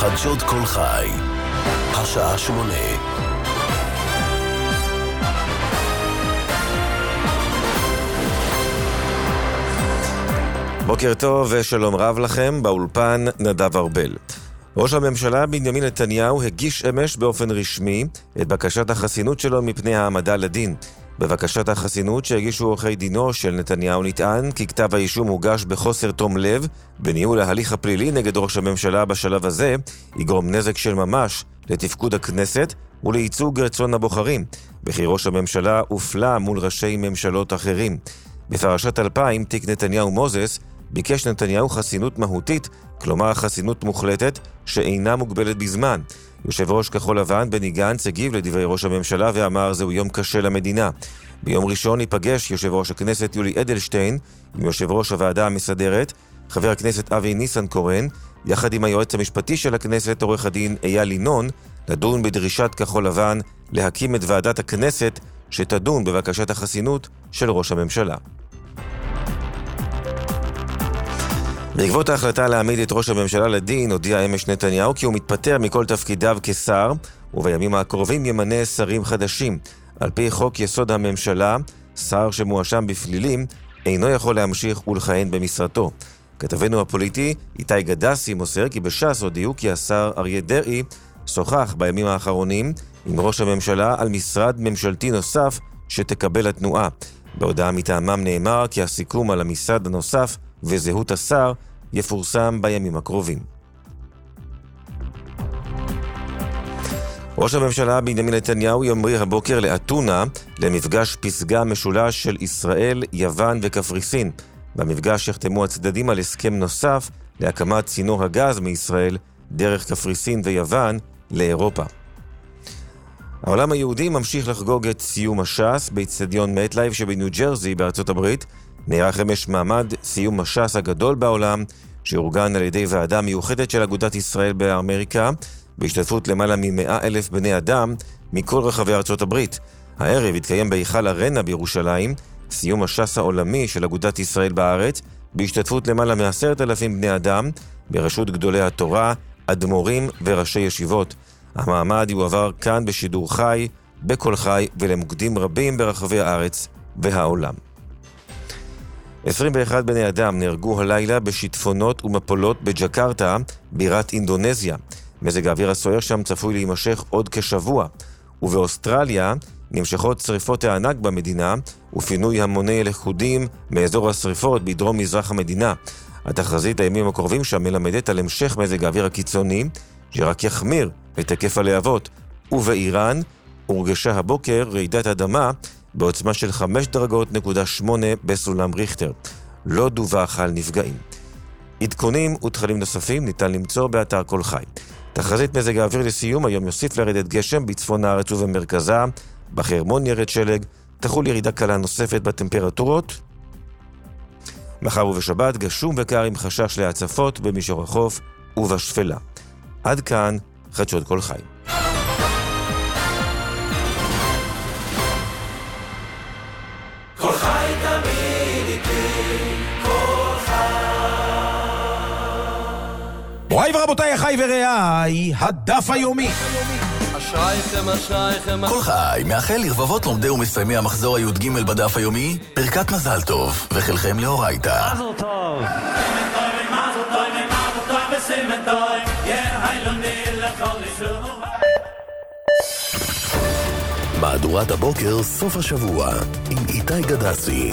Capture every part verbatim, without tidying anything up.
חדשות כל חי, השעה שמונה. בוקר טוב ושלום רב לכם, באולפן נדב ארבל. ראש הממשלה בנימין נתניהו הגיש אמש באופן רשמי את בקשת החסינות שלו מפני העמדה לדין. בבקשת החסינות שהגישו עורכי דינו של נתניהו נטען כי כתב האישום הוגש בחוסר תום לב, בניהול ההליך הפלילי נגד ראש הממשלה בשלב הזה יגרום נזק של ממש לתפקוד הכנסת ולייצוג רצון הבוחרים, וכי ראש הממשלה הופלה מול ראשי ממשלות אחרים. בפרשת אלפיים, תיק נתניהו מוזס, ביקש נתניהו חסינות מהותית, כלומר חסינות מוחלטת שאינה מוגבלת בזמן. יושב ראש כחול לבן בני גנץ הגיב לדברי ראש הממשלה ואמר זהו יום קשה למדינה. ביום ראשון ייפגש יושב ראש הכנסת יולי אדלשטיין עם יושב ראש הוועדה המסדרת, חבר הכנסת אבי ניסנקורן, יחד עם היועץ המשפטי של הכנסת עורך הדין אייל ינון, לדון בדרישת כחול לבן להקים את ועדת הכנסת שתדון בבקשת החסינות של ראש הממשלה. בעקבות ההחלטה להעמיד את ראש הממשלה לדין, הודיע אמש נתניהו כי הוא מתפטר מכל תפקידיו כשר, ובימים הקרובים ימנה שרים חדשים. על פי חוק יסוד הממשלה, שר שמואשם בפלילים אינו יכול להמשיך ולכהן במשרתו. כתבנו הפוליטי איתי גדסי מוסר כי בש"ס הודיעו כי השר אריה דרעי שוחח בימים האחרונים עם ראש הממשלה על משרד ממשלתי נוסף שתקבל התנועה. בהודעה מטעמם נאמר כי הסיכום על המשרד הנוסף וזהות השר יפורסם בימים הקרובים. ראש הממשלה בנימין נתניהו ימריא הבוקר לאתונה למפגש פסגה משולש של ישראל, יוון וקפריסין. במפגש יחתמו הצדדים על הסכם נוסף להקמת צינור הגז מישראל דרך קפריסין ויוון לאירופה. העולם היהודי ממשיך לחגוג את סיום הש"ס באצטדיון מטלייב שבניו ג'רזי בארצות הברית. נערך אמש מעמד סיום הש"ס הגדול בעולם, שאורגן על ידי ועדה מיוחדת של אגודת ישראל באמריקה, בהשתתפות למעלה מ-מאה אלף בני אדם מכל רחבי ארצות הברית. הערב התקיים בהיכל ארנה בירושלים, סיום הש"ס העולמי של אגודת ישראל בארץ, בהשתתפות למעלה מ-עשרת אלפים בני אדם, בראשות גדולי התורה, אדמו"רים וראשי ישיבות. המעמד יועבר כאן בשידור חי, בכל חי ולמוקדים רבים ברחבי הארץ והעולם. עשרים ואחד בני אדם נהרגו הלילה בשיטפונות ומפולות בג'קרטה, בירת אינדונזיה. מזג האוויר הסוער שם צפוי להימשך עוד כשבוע. ובאוסטרליה נמשכות שריפות הענק במדינה ופינוי המוני לכודים מאזור השריפות בדרום מזרח המדינה. התחזית הימים הקרובים שם מלמדת על המשך מזג האוויר הקיצוני שרק יחמיר את היקף הלהבות. ובאיראן הורגשה הבוקר רעידת אדמה בעוצמה של חמש דרגות נקודה שמונה בסולם ריכטר. לא דווח על נפגעים. עדכונים ותכנים נוספים ניתן למצוא באתר כל חי. תחזית מזג האוויר לסיום, היום יוסיף לרדת גשם בצפון הארץ ובמרכזה, בחרמון ירד שלג, תחול ירידה קלה נוספת בטמפרטורות. מחר ובשבת גשום וקר עם חשש להצפות במישור החוף ובשפלה. עד כאן חדשות כל חי. מוריי ורבותיי, אחיי ורעיי, הדף היומי. אשרייכם, אשרייכם. כל חי מאחל לרבבות לומדי ומסיימי המחזור הי"ג בדף היומי ברכת מזל טוב וחלכם לאורייתא. מזל טוב. מזל טוב, מזל טוב וסימן טוב. יא היילוני לכל יישוב. מהדורת הבוקר סוף השבוע עם איתי גדסי.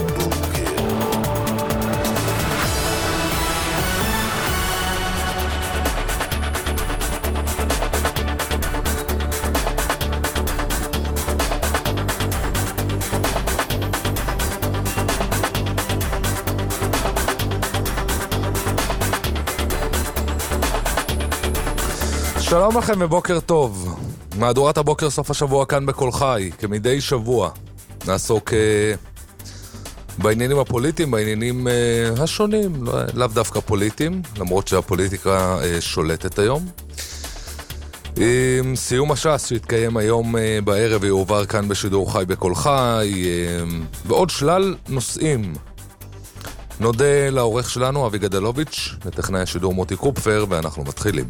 שלום לכם ובוקר טוב. מהדורת הבוקר סוף השבוע כאן בכל חי. כמדי שבוע נעסוק בעניינים הפוליטיים, בעניינים השונים, לאו דווקא פוליטיים, למרות שהפוליטיקה שולטת היום. סיום הש"ס שהתקיים היום בערב ויעובר כאן בשידור חי בכל חי, ועוד שלל נושאים נודה לעורך שלנו, אבי גדלוביץ', לטכנאי השידור מוטי קופפר, ואנחנו מתחילים.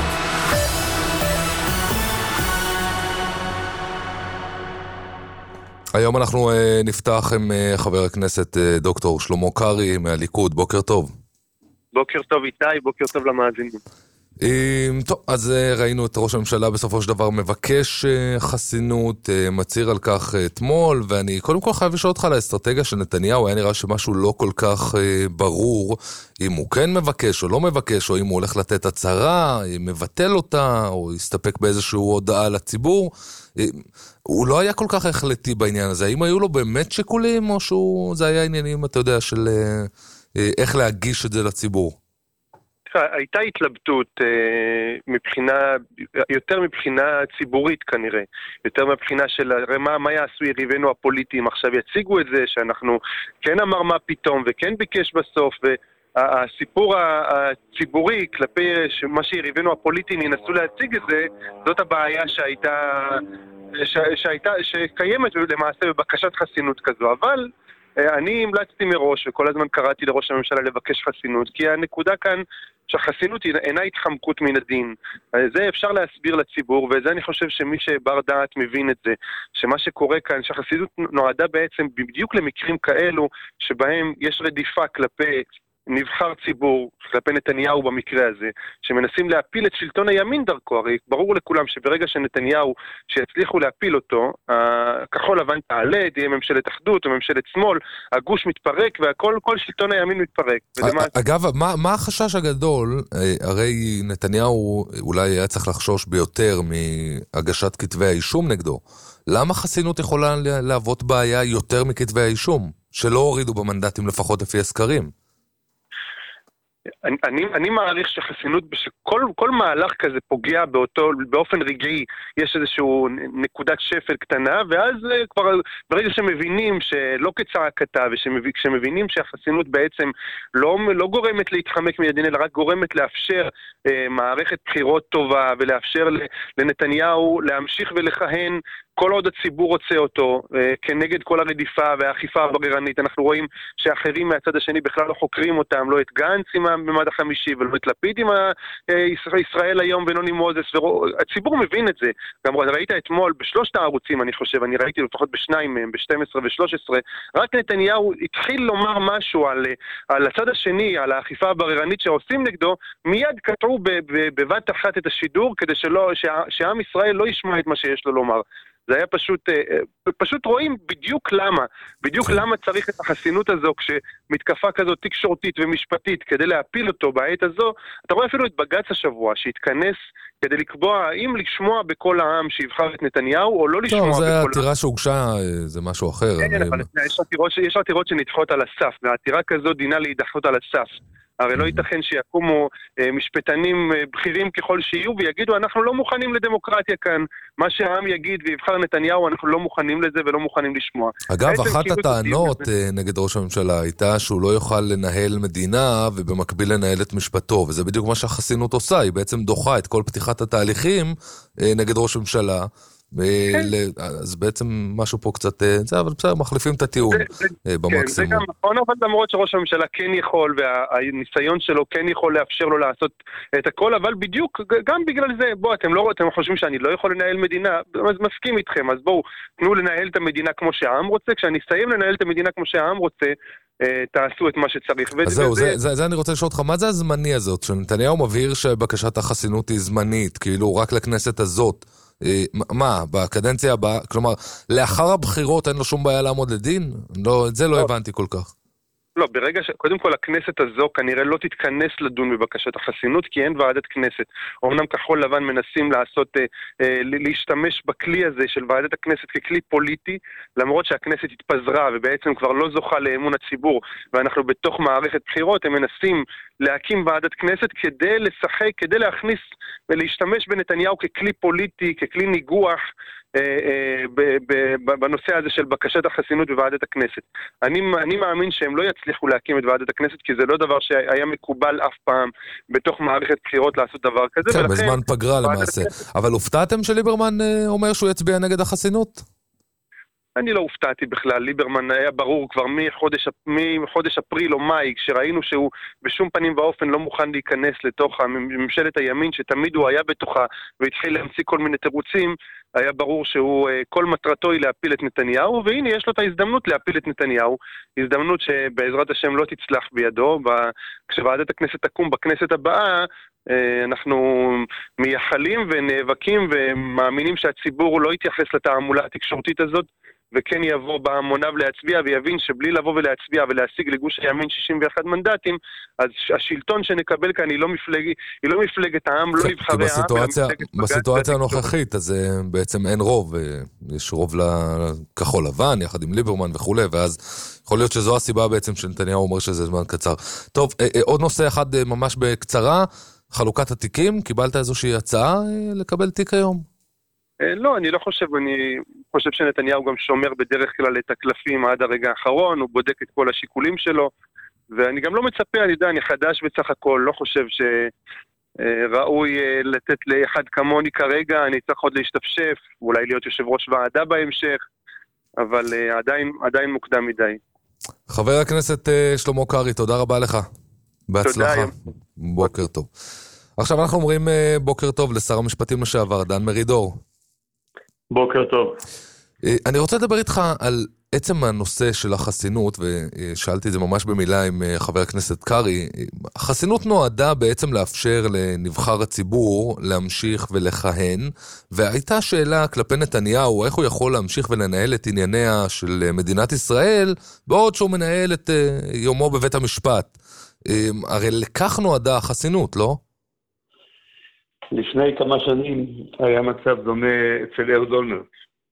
היום אנחנו uh, נפתח עם uh, חבר הכנסת uh, דוקטור שלמה קרי מהליכוד. בוקר טוב. בוקר טוב איתי, בוקר טוב למאזינים. Um, טוב, אז uh, ראינו את ראש הממשלה בסופו של דבר מבקש uh, חסינות, uh, מציר על כך uh, אתמול, ואני קודם כל חייב לשאול אותך על האסטרטגיה של נתניהו. היה נראה שמשהו לא כל כך uh, ברור, אם הוא כן מבקש או לא מבקש, או אם הוא הולך לתת הצהרה, מבטל אותה, או יסתפק באיזושהי הודעה לציבור. הוא לא היה כל כך החלטי בעניין הזה. האם היו לו באמת שיקולים, או שזה היה עניינים, אתה יודע, של איך להגיש את זה לציבור? הייתה התלבטות מבחינה, יותר מבחינה ציבורית כנראה, יותר מבחינה של מה, מה יעשו יריבינו הפוליטיים, עכשיו יציגו את זה שאנחנו כן אמר מה פתאום וכן ביקש בסוף, והסיפור הציבורי כלפי מה שיריבינו הפוליטיים ינסו להציג את זה, זאת הבעיה שהייתה, שהייתה, שקיימת למעשה בבקשת חסינות כזו, אבל אני המלצתי מראש וכל הזמן קראתי לראש הממשלה לבקש חסינות, כי הנקודה כאן שהחסינות אינה התחמקות מן הדין. זה אפשר להסביר לציבור, וזה אני חושב שמי שבר דעת מבין את זה, שמה שקורה כאן, שהחסינות נועדה בעצם בדיוק למקרים כאלו, שבהם יש רדיפה כלפי נבחר ציבור, כלפי נתניהו במקרה הזה, שמנסים להפיל את שלטון הימין דרכו. הרי ברור לכולם שברגע שנתניהו, שיצליחו להפיל אותו, כחול לבן תעלה, תהיה ממשלת אחדות או ממשלת שמאל, הגוש מתפרק והכל, כל שלטון הימין מתפרק. אגב, מה, מה החשש הגדול? הרי נתניהו אולי היה צריך לחשוש ביותר מהגשת כתבי האישום נגדו. למה חסינות יכולה להוות בעיה יותר מכתבי האישום? שלא הורידו במנדטים לפחות לפי הסקרים. אני, אני, אני מעריך שחסינות, שכל כל מהלך כזה פוגע באותו, באופן רגעי, יש איזשהו נקודת שפל קטנה, ואז כבר ברגע שמבינים שלא כצעקתה, ושמבינים שהחסינות בעצם לא, לא גורמת להתחמק מהדין, אלא רק גורמת לאפשר אה, מערכת בחירות טובה, ולאפשר לנתניהו להמשיך ולכהן, כל עוד הציבור רוצה אותו, כנגד כל הרדיפה והאכיפה הבררנית. אנחנו רואים שאחרים מהצד השני בכלל לא חוקרים אותם, לא את גנץ עם הממד החמישי, ולא את לפיד עם ישראל היום ונוני מוזס. הציבור מבין את זה. גם ראית אתמול בשלושת הערוצים, אני חושב, אני ראיתי לפחות בשניים מהם, ב-שתים עשרה ו-שלוש עשרה, רק נתניהו התחיל לומר משהו על, על הצד השני, על האכיפה הבררנית שעושים נגדו, מיד קטעו בבת אחת את השידור, כדי שלא, שעם ישראל לא ישמע את מה שיש לו לומר. זה היה פשוט, פשוט רואים בדיוק למה, בדיוק למה צריך את החסינות הזו, כשמתקפה כזאת תקשורתית ומשפטית כדי להפיל אותו בעת הזו. אתה רואה אפילו את בג"ץ השבוע שהתכנס כדי לקבוע האם לשמוע בכל העם שיבחר את נתניהו או לא לשמוע בכל העם. זה העתירה שהוגשה, זה משהו אחר. כן, אבל יש עתירות שנדחות על הסף, והעתירה כזו דינה להידחות על הסף. הרי לא ייתכן שיקומו אה, משפטנים אה, בכירים ככל שיהיו ויגידו אנחנו לא מוכנים לדמוקרטיה כאן, מה שהעם יגיד ויבחר נתניהו אנחנו לא מוכנים לזה ולא מוכנים לשמוע. אגב, אחת הטענות אה, נגד ראש הממשלה הייתה שהוא לא יוכל לנהל מדינה ובמקביל לנהל את משפטו, וזה בדיוק מה שהחסינות עושה, היא בעצם דוחה את כל פתיחת התהליכים אה, נגד ראש הממשלה, אז בעצם משהו פה קצת, זה, אבל בסדר, מחליפים את הטיעון במקסימום. זה גם נכון, אבל למרות שראש הממשלה כן יכול, והניסיון שלו כן יכול לאפשר לו לעשות את הכל, אבל בדיוק, גם בגלל זה, בואו, אתם לא, אתם חושבים שאני לא יכול לנהל מדינה, אז מסכים איתכם, אז בואו, תנו לנהל את המדינה כמו שהעם רוצה, כשאני אסיים לנהל את המדינה כמו שהעם רוצה, תעשו את מה שצריך. אז זהו, זה אני רוצה לשאול אותך, מה זה הזמני הזאת? שנתניהו מבהיר שבקשת החסינות היא זמנית, כאילו רק לכנסת הזאת, מה, בקדנציה הבאה, כלומר, לאחר הבחירות אין לו שום בעיה לעמוד לדין? לא, את זה לא הבנתי כל כך. לא, ברגע ש... קודם כל, הכנסת הזו כנראה לא תתכנס לדון בבקשת החסינות, כי אין ועדת כנסת. אומנם כחול לבן מנסים לעשות, אה, אה, להשתמש בכלי הזה של ועדת הכנסת ככלי פוליטי, למרות שהכנסת התפזרה ובעצם כבר לא זוכה לאמון הציבור, ואנחנו בתוך מערכת בחירות, הם מנסים להקים ועדת כנסת כדי לשחק, כדי להכניס ולהשתמש בנתניהו ככלי פוליטי, ככלי ניגוח, בנושא הזה של בקשת החסינות בוועדת הכנסת. אני, אני מאמין שהם לא יצליחו להקים את ועדת הכנסת, כי זה לא דבר שהיה מקובל אף פעם בתוך מערכת בחירות לעשות דבר כזה. כן, בזמן פגרה למעשה. אבל הופתעתם שליברמן אומר שהוא יצביע נגד החסינות? אני לא הופתעתי בכלל, ליברמן היה ברור כבר מחודש, מחודש אפריל או מאי, כשראינו שהוא בשום פנים ואופן לא מוכן להיכנס לתוך ממשלת הימין, שתמיד הוא היה בתוכה והתחיל להמציא כל מיני תירוצים, היה ברור שהוא, כל מטרתו היא להפיל את נתניהו, והנה יש לו את ההזדמנות להפיל את נתניהו, הזדמנות שבעזרת השם לא תצלח בידו, כשוועדת הכנסת תקום בכנסת הבאה, אנחנו מייחלים ונאבקים ומאמינים שהציבור לא יתייחס לתעמולה התקשורתית הזאת, וכן יבוא בהמוניו להצביע ויבין שבלי לבוא ולהצביע ולהשיג לגוש הימין שישים ואחד מנדטים, אז השלטון שנקבל כאן היא לא, מפלג, היא לא מפלגת העם, לא נבחרי העם. בסיטואציה הנוכחית, אז בעצם אין רוב, יש רוב לכחול לבן, יחד עם ליברמן וכו', ואז יכול להיות שזו הסיבה בעצם שנתניהו אומר שזה זמן קצר. טוב, עוד נושא אחד ממש בקצרה, חלוקת התיקים, קיבלת איזושהי הצעה לקבל תיק היום? לא, אני לא חושב, אני חושב שנתניהו גם שומר בדרך כלל את הקלפים עד הרגע האחרון, הוא בודק את כל השיקולים שלו, ואני גם לא מצפה, אני יודע, אני חדש בסך הכל, לא חושב שראוי לתת לאחד כמוני כרגע, אני צריך עוד להשתפשף, אולי להיות יושב ראש ועדה בהמשך, אבל עדיין, עדיין מוקדם מדי. חבר הכנסת שלמה קרעי, תודה רבה לך. בהצלחה. בוקר טוב. עכשיו אנחנו אומרים בוקר טוב לשר המשפטים לשעבר, דן מרידור. בוקר טוב. אני רוצה לדבר איתך על עצם הנושא של החסינות, ושאלתי את זה ממש במילה עם חבר הכנסת קרעי. החסינות נועדה בעצם לאפשר לנבחר הציבור להמשיך ולכהן, והייתה שאלה כלפי נתניהו, איך הוא יכול להמשיך ולנהל את ענייניה של מדינת ישראל, בעוד שהוא מנהל את יומו בבית המשפט. הרי לכך נועדה החסינות, לא? לפני כמה שנים היה מצב דומה אצל אהוד אולמרט.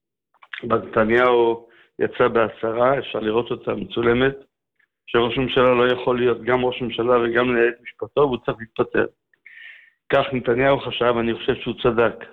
נתניהו יצא בעשרה, אפשר לראות אותה מצולמת, שראש ממשלה לא יכול להיות גם ראש ממשלה וגם לנהל את משפטו, והוא צריך להתפטר. כך נתניהו חשב, אני חושב שהוא צדק.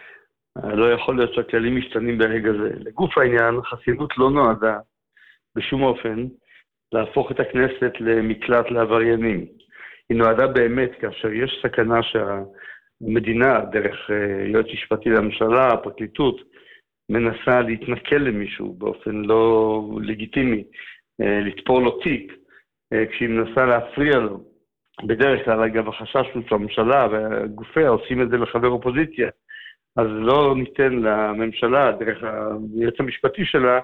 לא יכול להיות שהכללים משתנים ברגע זה. לגוף העניין, חסינות לא נועדה בשום אופן להפוך את הכנסת למקלט לעבריינים. היא נועדה באמת כאשר יש סכנה שהמדינה, דרך יועץ משפטי לממשלה, הפרקליטות, מנסה להתנכל למישהו באופן לא לגיטימי, לתפור לו תיק, כשהיא מנסה להפריע לו. בדרך כלל, אגב, החשש של הממשלה והגופיה עושים את זה לחבר אופוזיציה, אז לא ניתן לממשלה, דרך היועץ המשפטי שלה,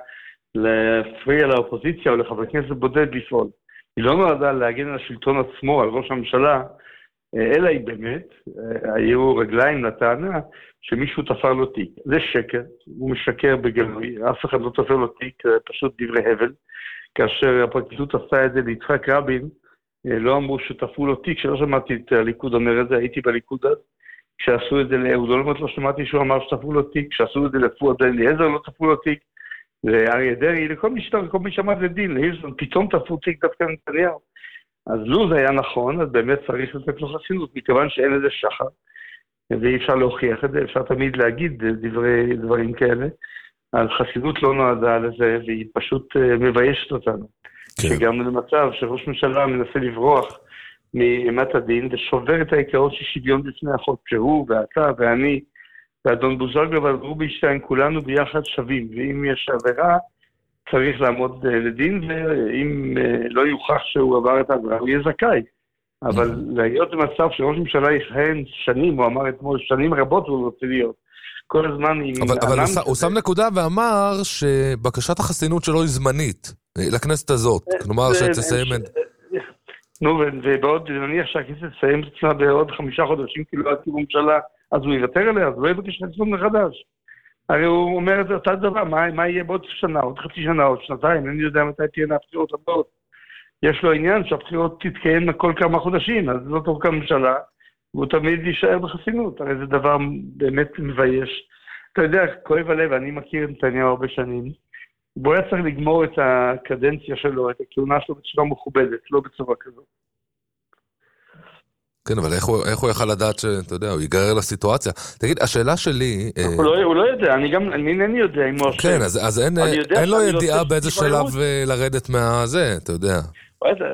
להפריע לאופוזיציה או לחבר כנסת בודד לפעול. היא לא נועדה להגן על השלטון עצמו, על ראש הממשלה, אלא היא באמת, היו רגליים לטענה שמישהו תפר לו תיק. זה שקר, הוא משקר בגלוי, אף אחד לא תפר לו תיק, פשוט דברי הבל. כאשר הפרקליטות עשה את זה ליצחק רבין, לא אמרו שתפרו לו תיק, שלא שמעתי את הליכוד אומר את זה, הייתי בליכוד אז. כשעשו את זה לאהוד אולמרט לא שמעתי שהוא אמר שתפרו לו תיק, כשעשו את זה לפואד אליעזר לא תפרו לו תיק, לאריה דרעי, לכל מי שטר, כל מי שמע לדין, להירשון, פתאום תפרו תיק דווקא נתניהו. אז לו זה היה נכון, אז באמת צריך לתת לו חסינות, מכיוון שאין לזה שחר, ואי אפשר להוכיח את זה, אפשר תמיד להגיד דברי, דברים כאלה, אז חסינות לא נועדה לזה, והיא פשוט מביישת אותנו. כן. שגם למצב שראש ממשלה מנסה לברוח מאימת הדין, ושובר את העיקרון של שוויון בפני החוק, שהוא ואתה ואני, ואדון בוזגלו ורובינשטיין, כולנו ביחד שווים, ואם יש עבירה, צריך לעמוד לדין, ואם לא יוכח שהוא עבר את העבירה, הוא יהיה זכאי. אבל להיות במצב שראש ממשלה יכהן שנים, הוא אמר אתמול, שנים רבות הוא רוצה להיות. כל הזמן עם... אבל, אבל הוא, הוא שם נקודה ואמר שבקשת החסינות שלו היא זמנית, לכנסת הזאת. כלומר שתסיים... נו, ובעוד, נניח שהכנסת תסיים את עצמה בעוד חמישה חודשים, כאילו עד כאילו ממשלה, אז הוא יוותר עליה, אז הוא לא יבקש חסינות מחדש. הרי הוא אומר את אותה דבר, מה, מה יהיה בעוד שנה, עוד חצי שנה, עוד שנתיים, אני יודע מתי תהיינה הבחירות הבאות. יש לו עניין שהבחירות תתקיים כל כמה חודשים, אז לא תורכב הממשלה, והוא תמיד יישאר בחסינות, הרי זה דבר באמת מבייש. אתה יודע, כואב הלב, אני מכיר את נתניהו הרבה שנים, בו היה צריך לגמור את הקדנציה שלו, את הכהונה שלו בצורה מכובדת, לא בצורה כזאת. כן, אבל איך הוא, איך הוא יכל לדעת שאתה יודע, הוא ייגרר לסיטואציה? תגיד, השאלה שלי... הוא לא, הוא לא יודע, אני גם, אני אינני יודע אם הוא... כן, אז, אז אין, אין לו ידיעה באיזה שלב לרדת מהזה, אתה יודע.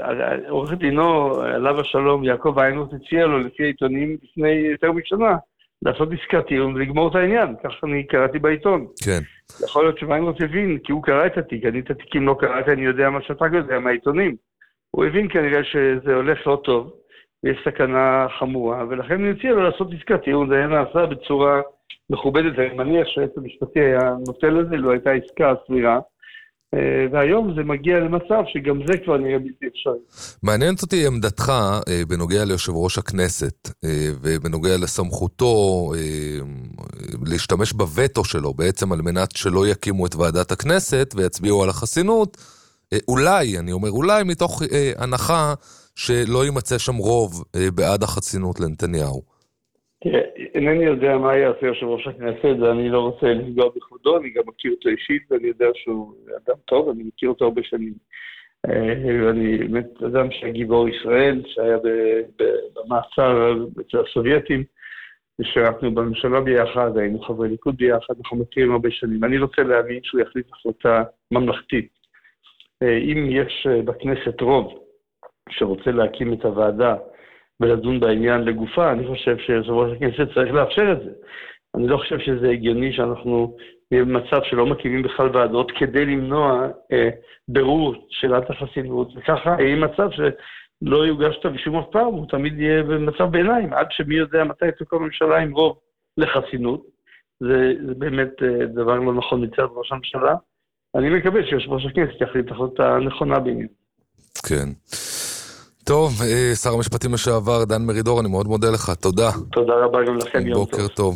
עורך דינו, עליו השלום, יעקב איינוס הציע לו לפי העיתונים לפני יותר משנה, לעשות עסקת טיעון ולגמור את העניין, כך אני קראתי בעיתון. כן. יכול להיות שוויינרוט הבין, כי הוא קרא את התיק, אני את התיקים לא קראתי, אני יודע מה שאתה יודע מהעיתונים. הוא הבין כנראה שזה הולך לא טוב, ויש סכנה חמורה, ולכן אני מציע לו לעשות עסקת טיעון, זה היה נעשה בצורה מכובדת, אני מניח שהיועץ המשפטי היה נוטה לזה, לא הייתה עסקה סבירה, והיום זה מגיע למצב שגם זה כבר נראה בלתי אפשרי. מעניינת אותי עמדתך בנוגע ליושב ראש הכנסת, ובנוגע לסמכותו להשתמש בווטו שלו, בעצם על מנת שלא יקימו את ועדת הכנסת ויצביעו על החסינות, אולי, אני אומר אולי, מתוך הנחה שלא יימצא שם רוב בעד החסינות לנתניהו. תראה, אינני יודע מה יעשה יושב ראש הכנסת, ואני לא רוצה לפגוע בכבודו, אני גם מכיר אותו אישית, ואני יודע שהוא אדם טוב, אני מכיר אותו הרבה שנים. ואני באמת אדם שהגיבור ישראל, שהיה במעצר אצל הסובייטים, ושרקנו בממשלה ביחד, היינו חברי ליכוד ביחד, אנחנו מכירים הרבה שנים. אני רוצה להאמין שהוא יחליט החלטה ממלכתית. אם יש בכנסת רוב שרוצה להקים את הוועדה, ולדון בעניין לגופה, אני חושב שיושב ראש הכנסת צריך לאפשר את זה. אני לא חושב שזה הגיוני שאנחנו נהיה במצב שלא מקימים בכלל ועדות, כדי למנוע אה, ברור שאלת החסינות, וככה יהיה מצב שלא יוגש כתב אישום אף פעם, הוא תמיד יהיה במצב ביניים, עד שמי יודע מתי תקום ממשלה עם רוב לחסינות, זה, זה באמת אה, דבר לא נכון מצד ראש הממשלה. אני מקווה שיושב ראש הכנסת יחליט החלטה נכונה בעניין. כן. טוב, שר המשפטים לשעבר, דן מרידור, אני מאוד מודה לך, תודה. תודה רבה גם לכם, יום בוקר טוב.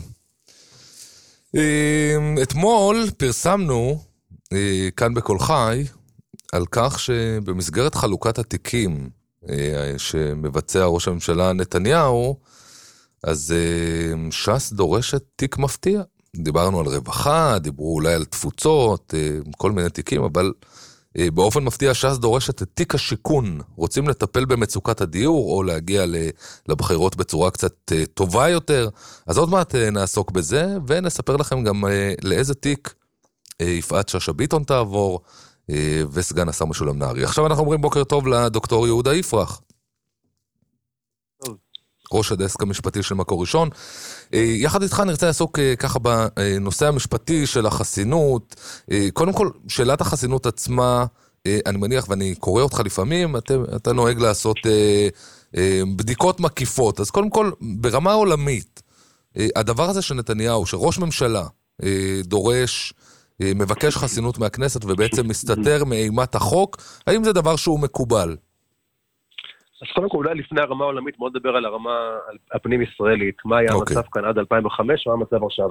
אתמול פרסמנו כאן בכל חי על כך שבמסגרת חלוקת התיקים שמבצע ראש הממשלה נתניהו, אז ש"ס דורשת תיק מפתיע. דיברנו על רווחה, דיברו אולי על תפוצות, כל מיני תיקים, אבל באופן מפתיע ש"ס דורשת את תיק השיקון. רוצים לטפל במצוקת הדיור או להגיע לבחירות בצורה קצת טובה יותר. אז עוד מעט נעסוק בזה ונספר לכם גם לאיזה תיק יפעת שאשא ביטון תעבור וסגן השר משולם נהרי. עכשיו אנחנו אומרים בוקר טוב לדוקטור יהודה יפרח. ראש הדסק המשפטי של מקור ראשון. יחד איתך נרצה לעסוק ככה בנושא המשפטי של החסינות. קודם כל, שאלת החסינות עצמה, אני מניח, ואני קורא אותך לפעמים, אתה, אתה נוהג לעשות בדיקות מקיפות. אז קודם כל, ברמה עולמית, הדבר הזה שנתניהו, שראש ממשלה דורש, מבקש חסינות מהכנסת ובעצם מסתתר מאימת החוק, האם זה דבר שהוא מקובל? אז קודם כל, אולי לפני הרמה העולמית, מאוד לדבר על הרמה הפנים-ישראלית, מה היה המצב okay. כאן עד אלפיים וחמש, מה המצב עכשיו.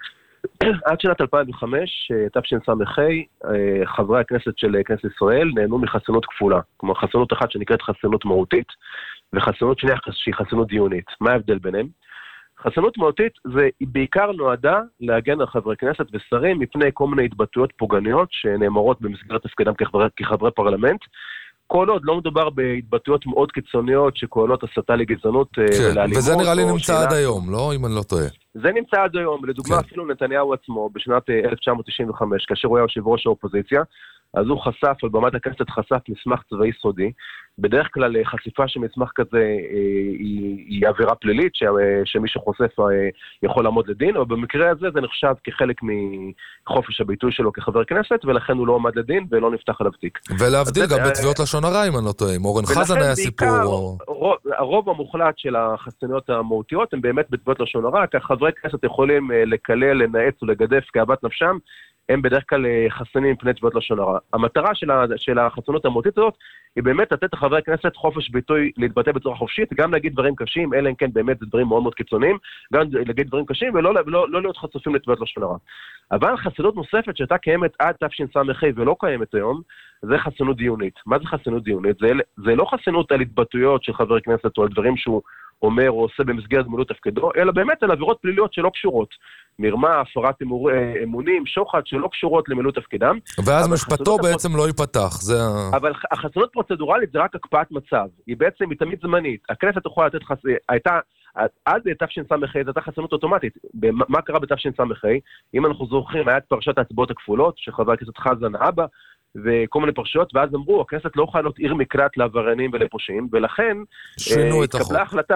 עד שנת אלפיים וחמש, תשס"ח, חברי הכנסת של כנסת ישראל נהנו מחסינות כפולה. כלומר, חסינות אחת שנקראת חסינות מהותית, וחסינות שנייה שהיא חסינות דיונית. מה ההבדל ביניהם? חסינות מהותית זה בעיקר נועדה להגן על חברי כנסת ושרים מפני כל מיני התבטאויות פוגעניות שנאמרות במסגרת תפקידם כחברי, כחברי פרלמנט, כל עוד לא מדובר בהתבטאויות מאוד קיצוניות שכוללות הסתה לגזענות ולאלימות. וזה נראה לי נמצא עד היום, לא? אם אני לא טועה. זה נמצא עד היום. לדוגמה, אפילו נתניהו עצמו, בשנת אלף תשע מאות תשעים וחמש, כאשר הוא היה יושב ראש האופוזיציה, אז הוא חשף, על במת הכנסת חשף מסמך צבאי סודי. בדרך כלל חשיפה של מסמך כזה היא, היא עבירה פלילית, שמי שחושף יכול לעמוד לדין, אבל במקרה הזה זה נחשב כחלק מחופש הביטוי שלו כחבר כנסת, ולכן הוא לא עמד לדין ולא נפתח עליו תיק. ולהבדיל גם בתביעות לשון הרע, אם אני לא טועה, עם אורן חזן היה סיפור. רוב, הרוב המוחלט של החסיניות המהותיות הם באמת בתביעות לשון הרע, כי חברי כנסת יכולים לקלל, לנאץ ולגדף כאוות נפשם, הם בדרך כלל חסנים מפני תביעות לשון הרע. המטרה של, ה, של החסינות המהותית הזאת היא באמת לתת לחברי הכנסת חופש ביטוי להתבטא בצורה חופשית, גם להגיד דברים קשים, אלא אם כן באמת זה דברים מאוד מאוד קיצוניים, גם להגיד דברים קשים ולא לא, לא להיות חשופים לתביעות לשון הרע. אבל חסינות נוספת שהייתה קיימת עד תשס"ח ולא קיימת היום, זה חסינות דיונית. מה זה חסינות דיונית? זה, זה לא חסינות על התבטאויות של חבר כנסת או על דברים שהוא אומר או עושה במסגרת מילוי תפקידו, אלא באמת על עבירות פליליות שלא קשורות. מרמה, הפרת אמונים, שוחד שלא קשורות למילוי תפקידם. ואז משפטו בעצם הפרוצ... לא ייפתח. זה... אבל החסינות פרוצדורלית זה רק הקפאת מצב. היא בעצם, היא תמיד זמנית. הכנסת יכולה לתת חס... הייתה, עד תשס"ח הייתה חסינות אוטומטית. מה קרה בתשס"ח? אם אנחנו זוכרים, היה את פרשת ההצבעות הכפולות, שחבר הכנסת חזן האבא, וכל מיני פרשיות, ואז אמרו, הכנסת לא יכולה להיות עיר מקלט לעבריינים ולפושעים, ולכן שינו את החוק. התקבלה החלטה,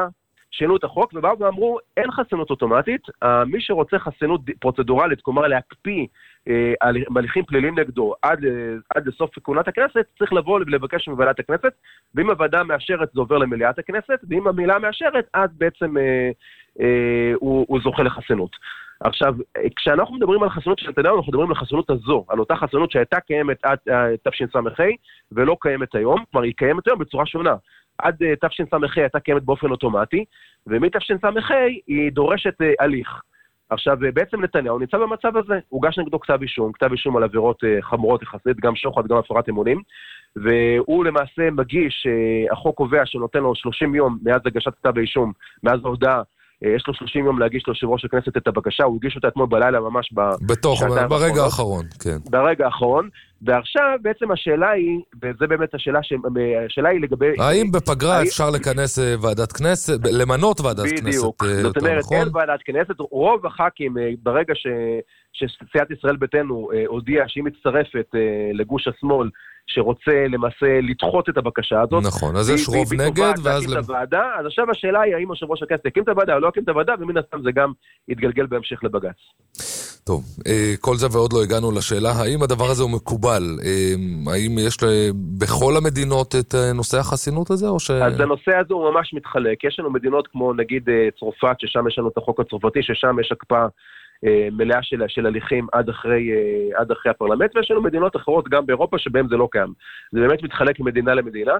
שינו את החוק ובאו ואמרו, אין חסינות אוטומטית, מי שרוצה חסינות פרוצדורלית, כלומר להקפיא מליכים פליליים נגדו עד, עד לסוף כהונת הכנסת, צריך לבוא ולבקש מוועדת הכנסת, ואם הוועדה מאשרת זה עובר למליאת הכנסת, ואם המילה מאשרת, אז בעצם אה, אה, הוא, הוא זוכה לחסינות. עכשיו, כשאנחנו מדברים על חסינות של נתניהו, אנחנו מדברים על החסינות הזו, על אותה חסינות שהייתה קיימת עד תשס"ה ולא קיימת היום, כלומר היא קיימת היום בצורה שונה. עד תשס"ה הייתה קיימת באופן אוטומטי, ומתשס"ה היא דורשת הליך. עכשיו, בעצם נתניהו נמצא במצב הזה, הוגש נגדו כתב אישום, כתב אישום על עבירות חמורות יחסית, גם שוחד, גם הפרת אמונים, והוא למעשה מגיש, החוק קובע שנותן לו שלושים יום מאז הגשת כתב האישום, מאז ההודעה, יש לו שלושים יום להגיש ליושב ראש הכנסת את הבקשה, הוא הגיש אותה אתמול בלילה ממש בתוך, ברגע האחרון, כן. ברגע האחרון, ועכשיו בעצם השאלה היא, וזה באמת השאלה, השאלה היא לגבי... האם בפגרה אפשר לכנס ועדת כנסת, למנות ועדת כנסת? בדיוק, זאת אומרת, אין ועדת כנסת, רוב הח"כים ברגע שסיעת ישראל ביתנו הודיעה שהיא מצטרפת לגוש השמאל, שרוצה למעשה לדחות את הבקשה הזאת. נכון, אז יש רוב נגד, ואז... הוועדה, אז עכשיו השאלה היא, האם יושב ראש הכנסת יקים את הוועדה או לא יקים את הוועדה, ומן הסתם זה גם יתגלגל בהמשך לבג"ץ. טוב, כל זה ועוד לא הגענו לשאלה, האם הדבר הזה הוא מקובל? האם יש בכל המדינות את נושא החסינות הזה, או ש... אז הנושא הזה הוא ממש מתחלק. יש לנו מדינות כמו נגיד צרפת, ששם יש לנו את החוק הצרפתי, ששם יש הקפאה מלאה של, של הליכים עד אחרי, עד אחרי הפרלמנט, ויש לנו מדינות אחרות גם באירופה שבהם זה לא קיים. זה באמת מתחלק ממדינה למדינה.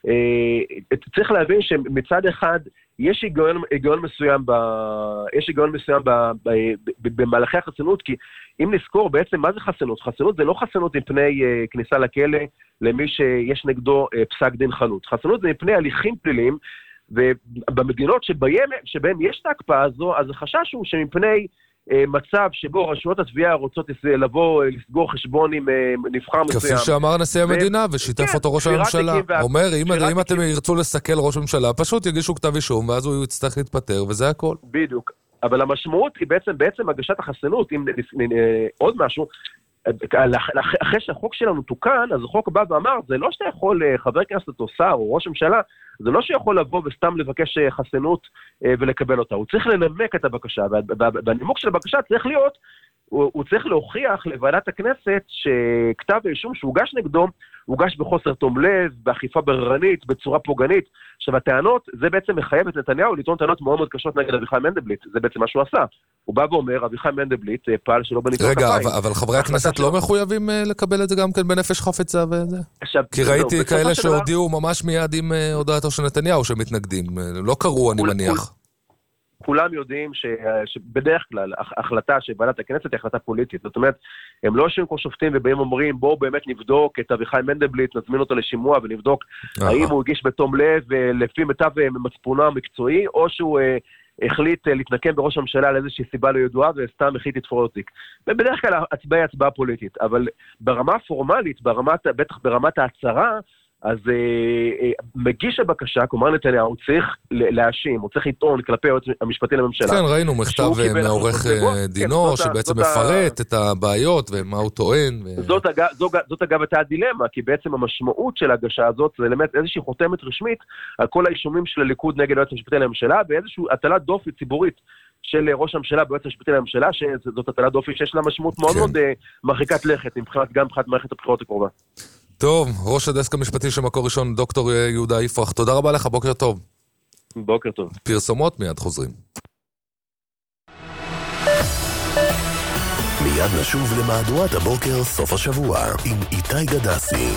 צריך להבין שמצד אחד יש היגיון, היגיון מסוים ב, יש היגיון מסוים ב, ב, ב, במהלכי החסינות, כי אם נזכור בעצם מה זה חסינות? חסינות זה לא חסינות מפני כניסה לכלא למי שיש נגדו פסק דין חלוט. חסינות זה מפני הליכים פליליים, ובמדינות שבהם, שבהם יש את ההקפאה הזו, אז החשש הוא שמפני מצב שבו רשויות התביעה רוצות לבוא לסגור חשבון עם נבחר מסוים. כפי שאמר נשיא המדינה ושיתף אותו ראש הממשלה. אומר, אם אתם ירצו לסכל ראש הממשלה, פשוט יגישו כתב אישום, ואז הוא יצטרך להתפטר, וזה הכל. בדיוק. אבל המשמעות היא בעצם, בעצם הגשת החסינות, אם עוד משהו, אחרי שהחוק שלנו תוקן, אז החוק בא ואמר, זה לא שאתה יכול, חבר כנסת או שר או ראש ממשלה, זה לא שיכול לבוא וסתם לבקש חסינות ולקבל אותה. הוא צריך לנמק את הבקשה, והנימוק של הבקשה צריך להיות, הוא, הוא צריך להוכיח לוועדת הכנסת שכתב האישום שהוגש נגדו, הוגש בחוסר תום לב, באכיפה בררנית, בצורה פוגענית. עכשיו הטענות, זה בעצם מחייב את נתניהו לטעון טענות מאוד מאוד קשות נגד אביחי מנדלבליט, זה בעצם מה שהוא עשה. הוא בא ואומר, אביחי מנדלבליט פעל שלא בניתוח כפיים. רגע, אבל, אבל חברי הכנסת לא מחויבים לקבל את זה גם כן בנפש חפצה וזה? עכשיו, כי ראיתי לא, כאלה שהודיעו ממש מיד עם הודעתו של נתניהו שמתנגדים, לא קראו אני מניח. כולם יודעים ש... שבדרך כלל החלטה של ועדת הכנסת היא החלטה פוליטית. זאת אומרת, הם לא יושבים כמו שופטים ובאים אומרים, בואו באמת נבדוק את אביחי מנדלבליט, נזמין אותו לשימוע ונבדוק האם הוא הגיש בתום לב לפי מיטב מצפונו המקצועי, או שהוא החליט להתנקם בראש הממשלה על איזושהי סיבה לא ידועה וסתם החליט לתפור אותיק. ובדרך כלל הצבעה היא הצבעה פוליטית, אבל ברמה הפורמלית, ברמת, בטח ברמת ההצהרה, אז אה, אה, מגיש הבקשה, כלומר נתניהו, הוא צריך להאשים, הוא צריך לטעון כלפי היועץ המשפטי לממשלה. כן, ראינו מכתב מעורך דינו, כן, שבעצם זאת מפרט ה... את הבעיות ומה הוא טוען. ו... זאת, אג... זאת, זאת אגב הייתה הדילמה, כי בעצם המשמעות של ההגשה הזאת, זה באמת איזושהי חותמת רשמית, על כל האישומים של הליכוד נגד היועץ המשפטי לממשלה, ואיזושהי הטלת דופי ציבורית של ראש הממשלה ביועץ המשפטי לממשלה, שזאת הטלת דופי שיש לה משמעות מאוד כן. מאוד מרחיקת לכת, מבחינת, גם מבחינת מערכת הבחירות הקרובה. טוב, ראש הדסק המשפטי של מקור ראשון, דוקטור יהודה יפרח, תודה רבה לך, בוקר טוב. בוקר טוב. פרסומות, מיד חוזרים. מיד נשוב למהדורת הבוקר סוף השבוע עם איתי גדסי.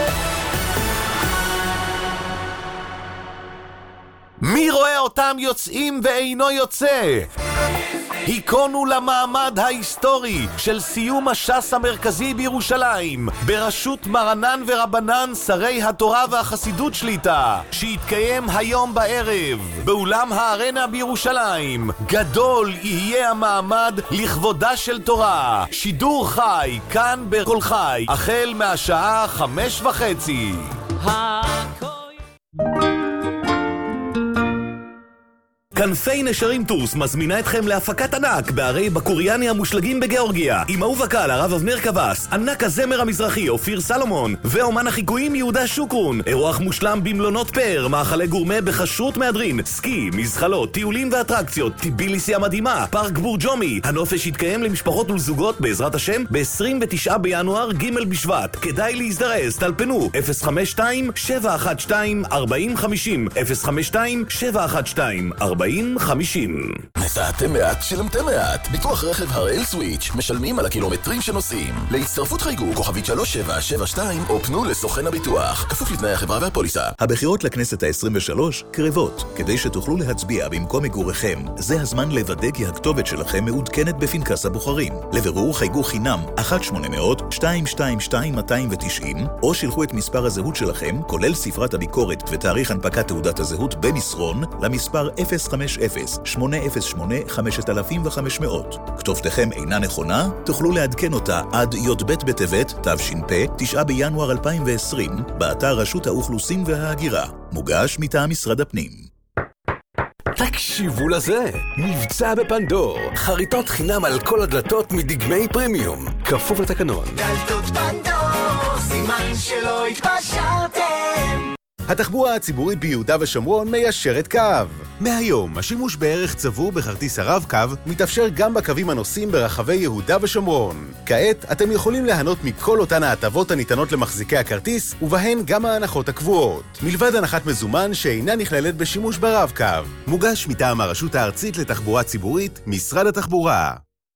מי רואה אותם יוצאים ואינו יוצא? היכונו למעמד ההיסטורי של סיום הש"ס המרכזי בירושלים בראשות מרנן ורבנן שרי התורה והחסידות שליטה, שיתקיים היום בערב באולם הארנה בירושלים. גדול יהיה המעמד לכבודה של תורה. שידור חי כאן בכל חי החל מהשעה חמש וחצי. כנפי נשרים טורס מזמינה אתכם להפקת ענק בערי בקוריאני המושלגים בגיאורגיה, עם אהוב הקהל הרב אבנר קבס, ענק הזמר המזרחי אופיר סלומון ואומן החיקויים יהודה שוקרון. אירוח מושלם במלונות פאר, מאכלי גורמה בחשרות מהדרין, סקי, מזחלות, טיולים ואטרקציות, טיביליסי המדהימה, פארק בורג'ומי. הנופש יתקיים למשפחות ולזוגות בעזרת השם ב-עשרים ותשעה בינואר ג' בשבט. כדאי להזדרז, טלפנו אפס חמש שתיים שבע אחת שתיים ארבע אפס חמש אפס אפס חמש שתיים שבע אחת שתיים ארבע אפס חמש אפס. נסעתם מעט, שילמתם מעט. ביטוח רכב הראל סוויץ', משלמים על הקילומטרים שנוסעים. להצטרפות חייגו כוכבית שלוש שבע שבע שתיים או פנו לסוכן הביטוח, כפוף לתנאי החברה והפוליסה. הבחירות לכנסת ה-עשרים ושלוש קרבות. כדי שתוכלו להצביע במקום מגוריכם, זה הזמן לוודא כי הכתובת שלכם מעודכנת בפנקס הבוחרים. לבירור חייגו חינם אחת שמונה אפס אפס שתיים שתיים שתיים מאתיים תשעים או שלחו את מספר הזהות שלכם, כולל ספרת הביקורת ותאריך הנפקת תעודת הזהות במסרון, למספר אפס חמש אפס שמונה אפס שמונה חמש אלף וחמש מאות. כתובתכם אינה נכונה, תוכלו לעדכן אותה עד י"ב בטבת תש"פ תשעה בינואר אלפיים ועשרים באתר רשות האוכלוסין וההגירה. מוגש מטעם משרד הפנים. תקשיבו לזה, מבצע בפנדור, חריטות חינם על כל הדלתות מדגמי פרימיום, כפוף לתקנון. דלתות פנדור, סימן שלא התפשרתם. התחבורה הציבורית ביהודה ושומרון מיישרת קו. מהיום, השימוש בערך צבור בכרטיס הרב-קו מתאפשר גם בקווים הנוסעים ברחבי יהודה ושומרון. כעת, אתם יכולים ליהנות מכל אותן ההטבות הניתנות למחזיקי הכרטיס, ובהן גם ההנחות הקבועות. מלבד הנחת מזומן שאינה נכללת בשימוש ברב-קו. מוגש מטעם הרשות הארצית לתחבורה ציבורית, משרד התחבורה.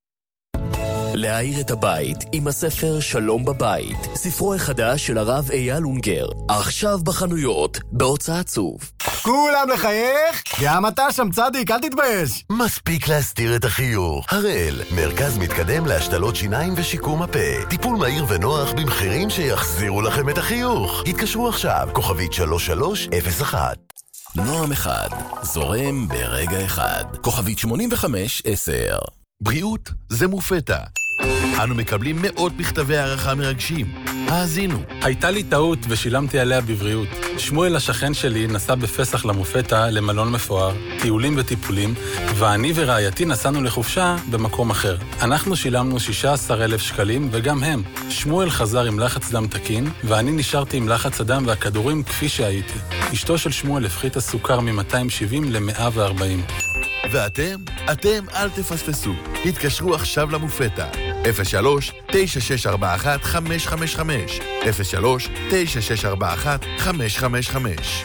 להאיר את הבית עם הספר שלום בבית, ספרו החדש של הרב אייל אונגר, עכשיו בחנויות, בהוצאת צוף. כולם לחייך? גם אתה שם צדיק, אל תתבייש. מספיק להסתיר את החיוך. הראל, מרכז מתקדם להשתלות שיניים ושיקום הפה. טיפול מהיר ונוח במחירים שיחזירו לכם את החיוך. התקשרו עכשיו, כוכבית שלוש שלוש אפס אחת. נועם אחד, זורם ברגע אחד, כוכבית שמונים וחמש עשר. בריאות זה מופתע. אנו מקבלים מאות מכתבי הערכה מרגשים. האזינו. הייתה לי טעות ושילמתי עליה בבריאות. שמואל השכן שלי נסע בפסח למופתע למלון מפואר, טיולים וטיפולים, ואני ורעייתי נסענו לחופשה במקום אחר. אנחנו שילמנו שישה עשר אלף שקלים וגם הם. שמואל חזר עם לחץ דם תקין, ואני נשארתי עם לחץ הדם והכדורים כפי שהייתי. אשתו של שמואל הפחית הסוכר מ-מאתיים שבעים ל-מאה וארבעים. ואתם? אתם אל תפספסו. התקשרו עכשיו למופתע. אפס שלוש תשע שש ארבע אחת חמש חמש חמש אפס שלוש תשע שש ארבע אחת חמש חמש חמש.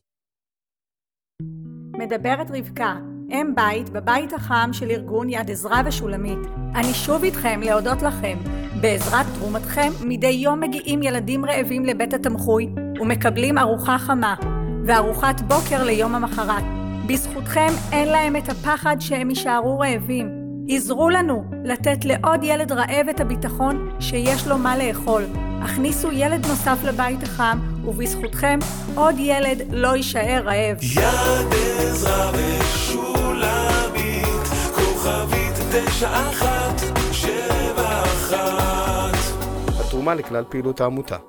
מדברת רבקה, אם בית בבית החם של ארגון יד עזרא ושולמית. אני שוב איתכם להודות לכם. בעזרת תרומתכם מדי יום מגיעים ילדים רעבים לבית התמחוי ומקבלים ארוחה חמה וארוחת בוקר ליום המחרת. בזכותכם אין להם את הפחד שהם יישארו רעבים. עזרו לנו לתת לעוד ילד רעב את הביטחון שיש לו מה לאכול. הכניסו ילד נוסף לבית החם, ובזכותכם עוד ילד לא יישאר רעב. יד עזרא ושולמית, כוכבית תשע אחת שבע אחת. התרומה לכלל פעילות העמותה.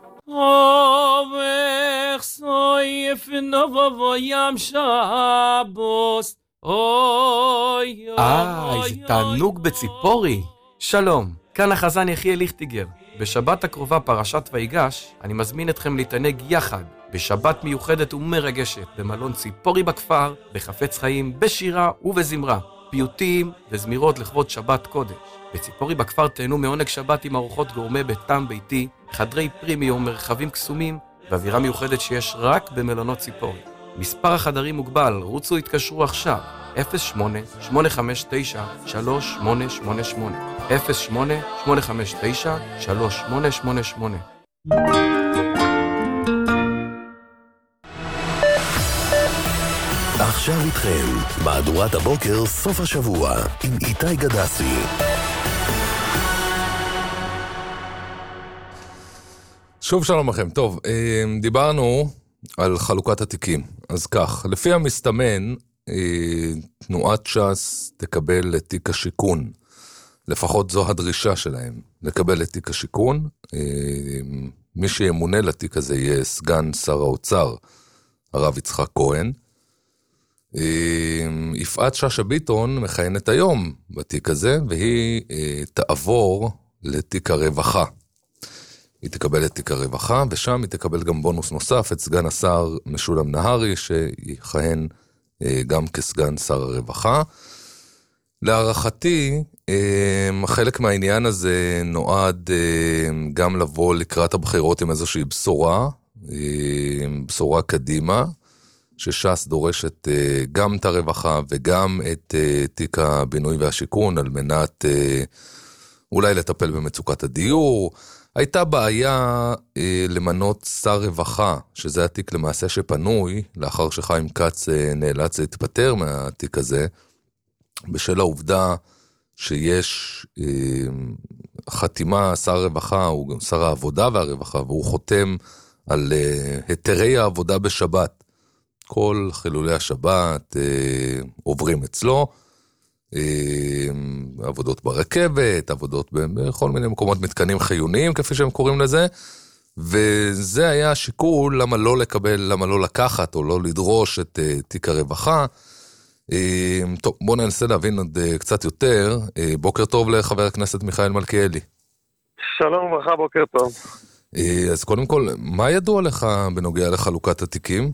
אובך סויף נובו ים שבוס. אוי אה, איזה תענוג בציפורי. שלום, כאן החזן יחיאל ליכטיגר. בשבת הקרובה פרשת ויגש, אני מזמין אתכם להתענג יחד בשבת מיוחדת ומרגשת במלון ציפורי בכפר, בחפץ חיים, בשירה ובזמרה, פיוטים וזמירות לכבוד שבת קודש. בציפורי בכפר תהנו מעונג שבת עם ארוחות גורמה בטעם ביתי, חדרי פרימיום, מרחבים קסומים ואווירה מיוחדת שיש רק במלונות ציפורי. מספר החדרים מוגבל, רוצו התקשרו עכשיו, אפס שמונה שמונה חמש תשע שלוש שמונה שמונה שמונה אפס שמונה שמונה חמש תשע שלוש שמונה שמונה שמונה. עכשיו איתכם, מהדורת הבוקר סוף השבוע עם איתי גדסי. שוב שלום לכם. טוב, דיברנו על חלוקת התיקים. אז כך, לפי המסתמן, תנועת ש"ס תקבל את תיק השיקון. לפחות זו הדרישה שלהם, לקבל את תיק השיקון. מי שימונה לתיק הזה יהיה סגן שר האוצר, הרב יצחק כהן. יפעת שאשא ביטון מכהנת היום בתיק הזה, והיא תעבור לתיק הרווחה. היא תקבל את תיק הרווחה, ושם היא תקבל גם בונוס נוסף, את סגן השר משולם נהרי, שיכהן גם כסגן שר הרווחה. להערכתי, חלק מהעניין הזה נועד גם לבוא לקראת הבחירות עם איזושהי בשורה, בשורה קדימה, שש"ס דורשת גם את הרווחה וגם את תיק הבינוי והשיכון, על מנת אולי לטפל במצוקת הדיור. הייתה בעיה למנות שר רווחה, שזה התיק למעשה שפנוי, לאחר שחיים כץ נאלץ להתפטר מהתיק הזה, בשל העובדה שיש חתימה, שר רווחה, הוא גם שר העבודה והרווחה, והוא חותם על היתרי העבודה בשבת. כל חילולי השבת אה, עוברים אצלו, אה, עבודות ברכבת, עבודות בכל מיני מקומות מתקנים חיוניים, כפי שהם קוראים לזה, וזה היה השיקול למה לא לקבל, למה לא לקחת או לא לדרוש את אה, תיק הרווחה. אה, טוב, בואו ננסה להבין עוד אה, קצת יותר. אה, בוקר טוב לחבר הכנסת מיכאל מלכיאלי. שלום וברכה, בוקר טוב. אה, אז קודם כל, מה ידוע לך בנוגע לחלוקת התיקים?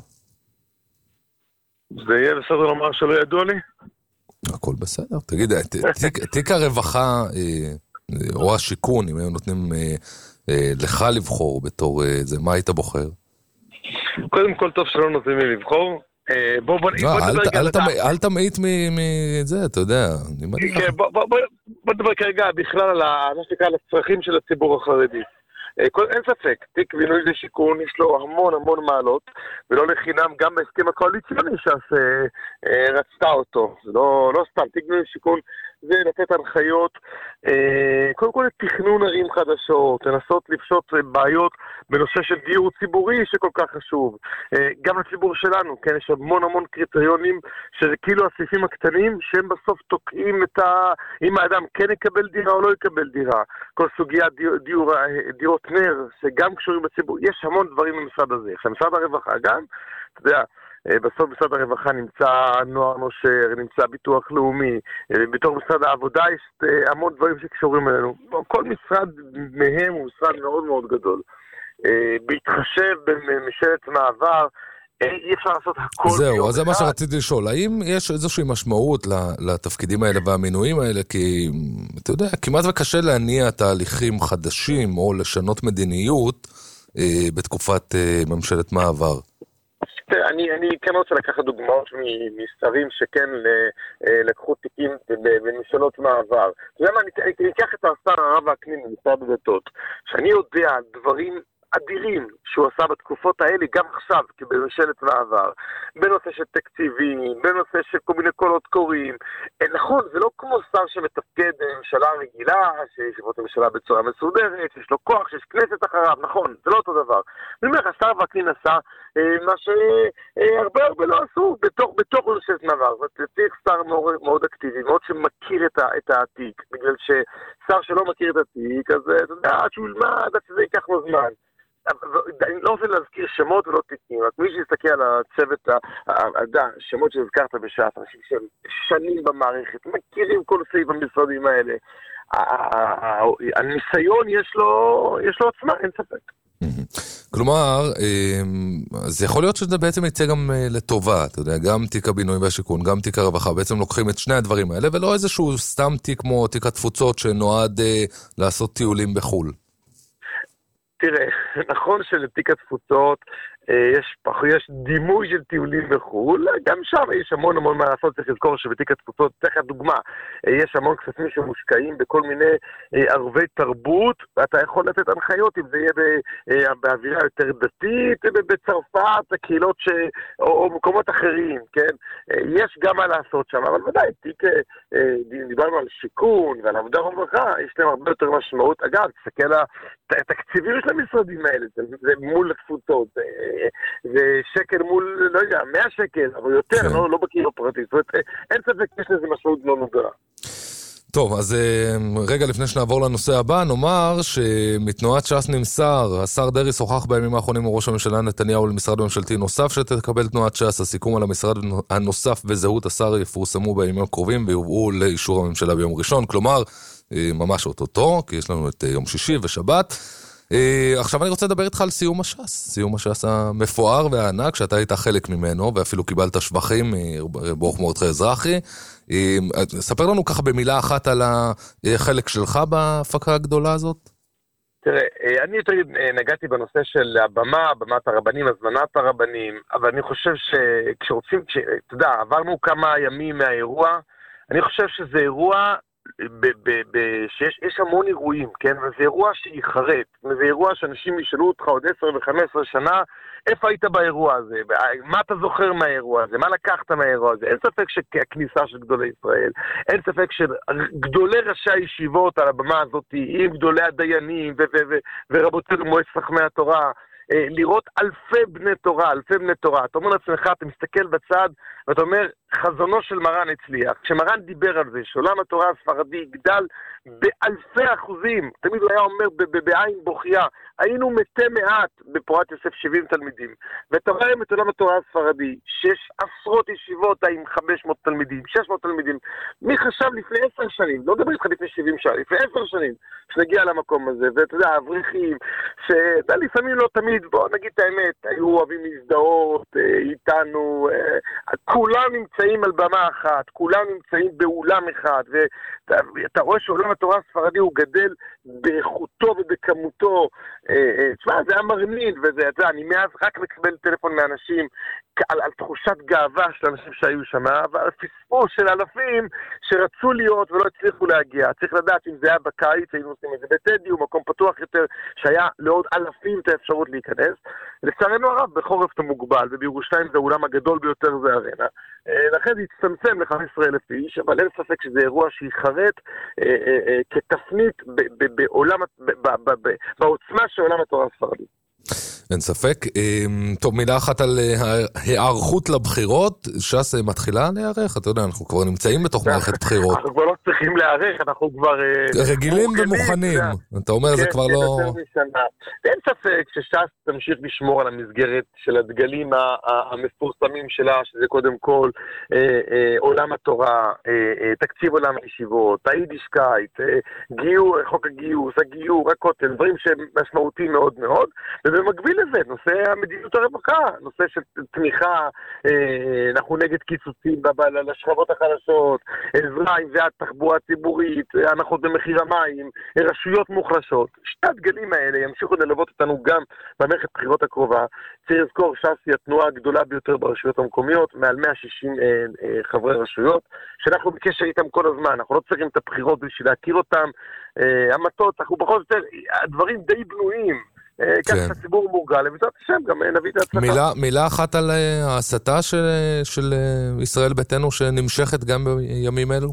זה יהיה בסדר לומר שלא ידוע לי? הכל בסדר. תגיד, תיק, תיק הרווחה או השיקון, אם היו נותנים לך לבחור בתור זה, מה היית בוחר? קודם כל טוב שלא נותנים לי לבחור. בוא בוא אל תמעיט מזה, אתה יודע. בוא נדבר כרגע בכלל על הצרכים של הציבור החרדי. אין ספק, תיק בינוי ושיכון יש לו המון המון מעלות, ולא לחינם גם בהסכם הקואליציוני ש"ס רצתה אותו. זה לא, לא סתם, תיק בינוי ושיכון זה לתת הנחיות, קודם כל לתכנון ערים חדשות, לנסות לפשוט בעיות בנושא של דיור ציבורי שכל כך חשוב. גם לציבור שלנו, כן, יש המון המון קריטריונים שזה כאילו הסעיפים הקטנים שהם בסוף תוקעים את ה... אם האדם כן יקבל דירה או לא יקבל דירה. כל סוגיה דיור, דיור, דירות נר שגם קשורים בציבור. יש המון דברים במשרד הזה. עכשיו, משרד הרווחה גם, אתה יודע, בסוף משרד הרווחה נמצא נוער נושר, נמצא ביטוח לאומי, בתור משרד העבודה יש המון דברים שקשורים אלינו. כל משרד מהם הוא משרד מאוד מאוד גדול. בהתחשב במשלת מעבר, אי אפשר לעשות הכל. זהו, אז זה מה שרציתי לשאול. האם יש איזושהי משמעות לתפקידים האלה והמינויים האלה? כי, אתה יודע, כמעט וקשה להניע תהליכים חדשים או לשנות מדיניות בתקופת ממשלת מעבר. אני, אני כן רוצה לקחת דוגמאות משרים שכן לקחו תיקים בניסיונות מעבר. אתה יודע מה, אני, אני אקח את השר הרב וקנין במשרד הדתות, שאני יודע דברים אדירים שהוא עשה בתקופות האלה, גם עכשיו, כבממשלת מעבר, בנושא של תקציבים, בנושא של כל מיני קולות קוראים. נכון, זה לא כמו שר שמתפקד בממשלה רגילה, שיש לבוא את הממשלה בצורה מסודרת, שיש לו כוח, שיש כנסת אחריו, נכון, זה לא אותו דבר. אני אומר, השר וקנין עשה מה שהרבה הרבה לא עשו בתוך, בתוך ממשלת מעבר. זאת אומרת, צריך שר מאוד, מאוד אקטיבי, מאוד שמכיר את, את העתיק, בגלל ששר שלא מכיר את העתיק, אז אתה יודע, עד שהוא ילמד, עד שזה ייקח לו זמן. אני לא רוצה להזכיר שמות ולא תיקים, רק מי שיסתכל על הצוות, השמות שהזכרת בשעת, אנשים שהם שנים במערכת, מכירים כל סעיף במשרדים האלה. הניסיון יש לו, יש לו עצמה, אין ספק. כלומר, זה יכול להיות שזה בעצם יצא גם לטובה, אתה יודע, גם תיק הבינוי והשיכון, גם תיק הרווחה, בעצם לוקחים את שני הדברים האלה, ולא איזשהו סתם תיק כמו תיק התפוצות שנועד לעשות טיולים בחול. תראה, נכון שלתיק התפוצות יש, יש דימוי של טיולים בחול, גם שם יש המון המון מה לעשות, צריך לזכור שבתיק התפוצות, צריך לדוגמה, יש המון כספים שמושקעים בכל מיני ערבי תרבות, ואתה יכול לתת הנחיות אם זה יהיה באווירה יותר דתית, בצרפת, הקהילות ש... או, או מקומות אחרים, כן? יש גם מה לעשות שם, אבל ודאי, תיק, דיברנו על שיקון ועל עבודה רווחה, יש להם הרבה יותר משמעות. אגב, תסתכל על התקציבים של המשרדים האלה, זה, זה מול התפוצות, ושקל מול, לא יודע, מאה שקל, אבל יותר, לא, לא בקהילה פרטית. זאת אומרת, אין ספק, יש לזה משמעות לא נוגעה. טוב, אז רגע לפני שנעבור לנושא הבא, נאמר שמתנועת ש"ס נמסר, השר דרעי שוחח בימים האחרונים עם ראש הממשלה נתניהו למשרד ממשלתי נוסף שתקבל תנועת ש"ס. הסיכום על המשרד הנוסף וזהות השר יפורסמו בימים הקרובים ויובאו לאישור הממשלה ביום ראשון, כלומר, ממש אוטוטו, כי יש לנו את יום שישי ושבת. עכשיו אני רוצה לדבר איתך על סיום הש"ס, סיום הש"ס המפואר והענק, שאתה היית חלק ממנו, ואפילו קיבלת שבחים ברוך מרדכי אזרחי. ספר לנו ככה במילה אחת על החלק שלך בהפקה הגדולה הזאת. תראה, אני יותר נגעתי בנושא של הבמה, במת הרבנים, הזמנת הרבנים, אבל אני חושב שכשרוצים, אתה יודע, עברנו כמה ימים מהאירוע, אני חושב שזה אירוע ב- ב- ב- שיש יש המון אירועים, כן? וזה אירוע שיחרט, וזה אירוע שאנשים ישאלו אותך עוד עשר וחמש עשרה שנה, איפה היית באירוע הזה? מה אתה זוכר מהאירוע הזה? מה לקחת מהאירוע הזה? אין ספק שהכניסה של גדולי ישראל, אין ספק שגדולי ראשי הישיבות על הבמה הזאת, עם גדולי הדיינים ו- ו- ו- ורבותינו מועצת חכמי התורה, לראות אלפי בני תורה, אלפי בני תורה. אתה אומר לעצמך, אתה מסתכל בצד, ואתה אומר, חזונו של מרן הצליח. כשמרן דיבר על זה, שעולם התורה הספרדי יגדל באלפי אחוזים, תמיד הוא היה אומר בעין בוכייה, היינו מתי מעט בפורת יוסף שבעים תלמידים. ואתה רואה את עולם התורה הספרדי, שיש עשרות ישיבות עם חמש מאות תלמידים, שש מאות תלמידים. מי חשב לפני עשר שנים, לא מדבר איתך לפני שבעים שנה, לפני עשר שנים, שנגיע למקום הזה, ואתה יודע, אברכים, שאתה לפעמים לא תמיד, בוא נגיד את האמת, היו אוהבים להזדהות איתנו, כולם נמצאים על במה אחת, כולם נמצאים באולם אחד, ואתה רואה שעולם התורה הספרדי הוא גדל באיכותו ובכמותו. תשמע, זה היה מרנין, וזה, אתה יודע, אני מאז רק מקבל טלפון מאנשים על, על תחושת גאווה של אנשים שהיו שם, אבל פספוס של אלפים שרצו להיות ולא הצליחו להגיע. צריך לדעת אם זה היה בקיץ, היינו עושים את זה בטדי, הוא מקום פתוח יותר, שהיה לעוד אלפים את האפשרות להיכנס. לצערנו הרב, בחורף אתה מוגבל, ובירושלים זה האולם הגדול ביותר, זה ארנה. לכן זה הצטמצם ל-חמישה עשר אלף איש, אבל אין ספק שזה אירוע שיחרט כתפנית בעולם, בעוצמה של עולם התורה הספרדי. אין ספק. טוב, מילה אחת על הערכות לבחירות. ש"ס מתחילה להיערך? אתה יודע, אנחנו כבר נמצאים בתוך מערכת בחירות. אנחנו כבר לא צריכים להיערך, אנחנו כבר רגילים ומוכנים. אתה אומר, זה כבר לא... אין ספק שש"ס תמשיך לשמור על המסגרת של הדגלים המפורסמים שלה, שזה קודם כל עולם התורה, תקציב עולם הישיבות, היידישקייט, חוק הגיוס, הגיור, הכותל, דברים שהם משמעותיים מאוד מאוד, ובמקביל לזה, נושא המדיניות הרווחה, נושא של תמיכה, אנחנו נגד קיצוצים לשכבות החלשות, עזרה עם זה התחבורה הציבורית, הנחות במחיר המים, רשויות מוחלשות. שתי הדגלים האלה ימשיכו ללוות אותנו גם במערכת בחירות הקרובה. צריך לזכור, ש"ס היא התנועה הגדולה ביותר ברשויות המקומיות, מעל מאה ושישים חברי רשויות, שאנחנו בקשר איתם כל הזמן, אנחנו לא צריכים את הבחירות בשביל להכיר אותם, המטות, אנחנו בכל זאת, הדברים די בנויים, כך הציבור מורגל, ובזאת השם גם נביא את ההצלחה. מילה, מילה אחת על ההסתה של, של ישראל ביתנו שנמשכת גם בימים אלו?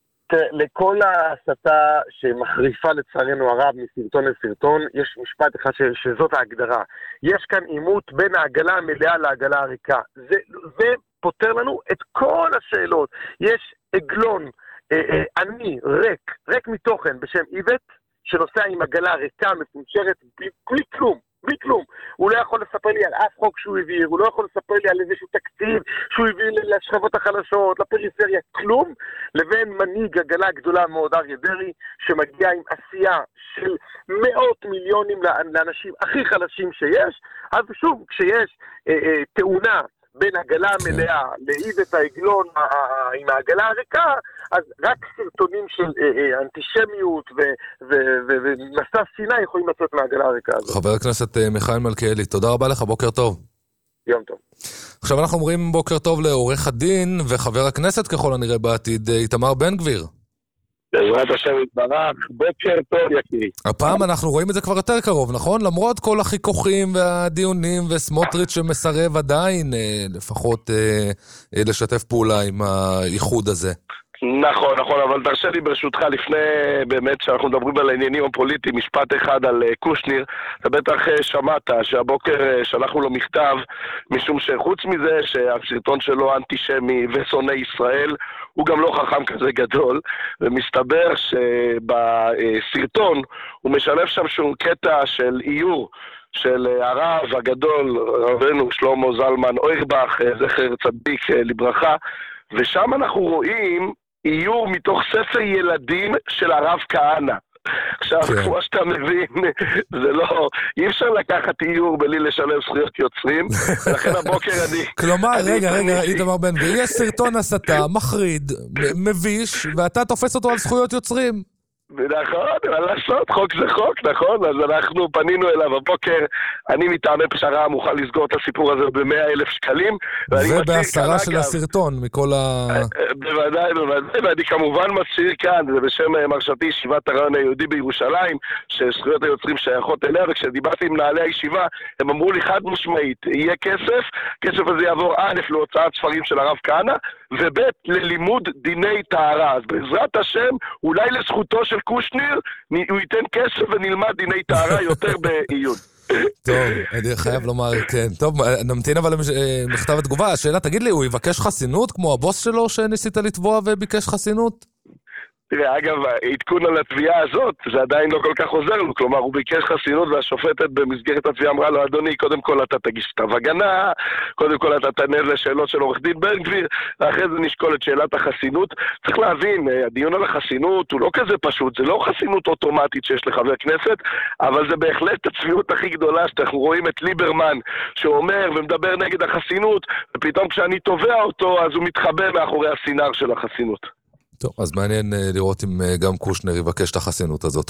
לכל ההסתה שמחריפה לצערנו הרב מסרטון לסרטון, יש משפט אחד ש, שזאת ההגדרה. יש כאן עימות בין העגלה המלאה לעגלה הריקה. זה, זה פותר לנו את כל השאלות. יש עגלון עני, ריק, ריק מתוכן בשם איבט, שנוסע עם עגלה ריקה, מפונצ'רת, בלי כלום, בלי כלום. הוא לא יכול לספר לי על אף חוק שהוא העביר, הוא לא יכול לספר לי על איזשהו תקציב שהוא הביא לשכבות החלשות, לפריפריה, כלום, לבין מנהיג עגלה גדולה מאוד, אריה דרעי, שמגיע עם עשייה של מאות מיליונים לאנשים הכי חלשים שיש. אז שוב, כשיש אה, אה, תאונה בין עגלה המלאה להעיד את העגלון עם העגלה הריקה, אז רק סרטונים של אנטישמיות ומסע שנאה יכולים לצאת מהעגלה הריקה הזאת. חבר הכנסת מיכאל מלכיאלי, תודה רבה לך, בוקר טוב. יום טוב. עכשיו אנחנו אומרים בוקר טוב לעורך הדין וחבר הכנסת ככל הנראה בעתיד, איתמר בן גביר. בעזרת השם יתברך, בוקר טוב יקירי. הפעם אנחנו רואים את זה כבר יותר קרוב, נכון? למרות כל החיכוכים והדיונים וסמוטריץ' שמסרב עדיין, לפחות לשתף פעולה עם האיחוד הזה. נכון, נכון, אבל תרשה לי ברשותך לפני באמת שאנחנו מדברים על העניינים הפוליטיים, משפט אחד על קושניר. אתה בטח שמעת שהבוקר שלחנו לו מכתב, משום שחוץ מזה שהסרטון שלו אנטישמי ושונא ישראל, הוא גם לא חכם כזה גדול, ומסתבר שבסרטון הוא משלב שם שום קטע של איור של הרב הגדול, רבנו שלמה זלמן אוירבך, זכר צדיק לברכה, ושם אנחנו רואים איור מתוך ספר ילדים של הרב כהנא. עכשיו, כמו שאתה מבין, זה לא, אי אפשר לקחת איור בלי לשלם זכויות יוצרים, ולכן הבוקר אני... כלומר, רגע, רגע, איתמר בן גביר, יש סרטון הסתה, מחריד, מביש, ואתה תופס אותו על זכויות יוצרים. נכון, מה לעשות, חוק זה חוק, נכון? אז אנחנו פנינו אליו הבוקר, אני מטעמי פשרה מוכן לסגור את הסיפור הזה ב-מאה אלף שקלים. ובעשרה של הסרטון, מכל ה... בוודאי, בוודאי, ואני כמובן מצהיר כאן, זה בשם מרשתי ישיבת הרעיון היהודי בירושלים, שזכויות היוצרים שייכות אליה, וכשדיברתי עם מנהלי הישיבה, הם אמרו לי חד משמעית, יהיה כסף, כסף הזה יעבור א' להוצאת ספרים של הרב כהנא, וב' ללימוד דיני טהרה. אז בעזרת השם, אולי לזכותו של קושניר, הוא ייתן כסף ונלמד דיני טהרה יותר בעיון. טוב, אני חייב לומר, כן. טוב, נמתין אבל למכתב התגובה. השאלה, תגיד לי, הוא יבקש חסינות כמו הבוס שלו שניסית לתבוע וביקש חסינות? תראה, אגב, עדכון על התביעה הזאת, זה עדיין לא כל כך עוזר לו, כלומר, הוא ביקש חסינות והשופטת במסגרת התביעה אמרה לו, אדוני, קודם כל אתה תגיש כתב הגנה, קודם כל אתה תענה לשאלות של עורך דין בן גביר, ואחרי זה נשקול את שאלת החסינות. צריך להבין, הדיון על החסינות הוא לא כזה פשוט, זה לא חסינות אוטומטית שיש לחבר כנסת, אבל זה בהחלט הצביעות הכי גדולה, שאנחנו רואים את ליברמן, שאומר ומדבר נגד החסינות, ופתאום כשאני תובע אותו, אז הוא מתחבא מאחורי הסינר של החסינות. טוב, אז מעניין לראות אם גם קושנר יבקש את החסינות הזאת.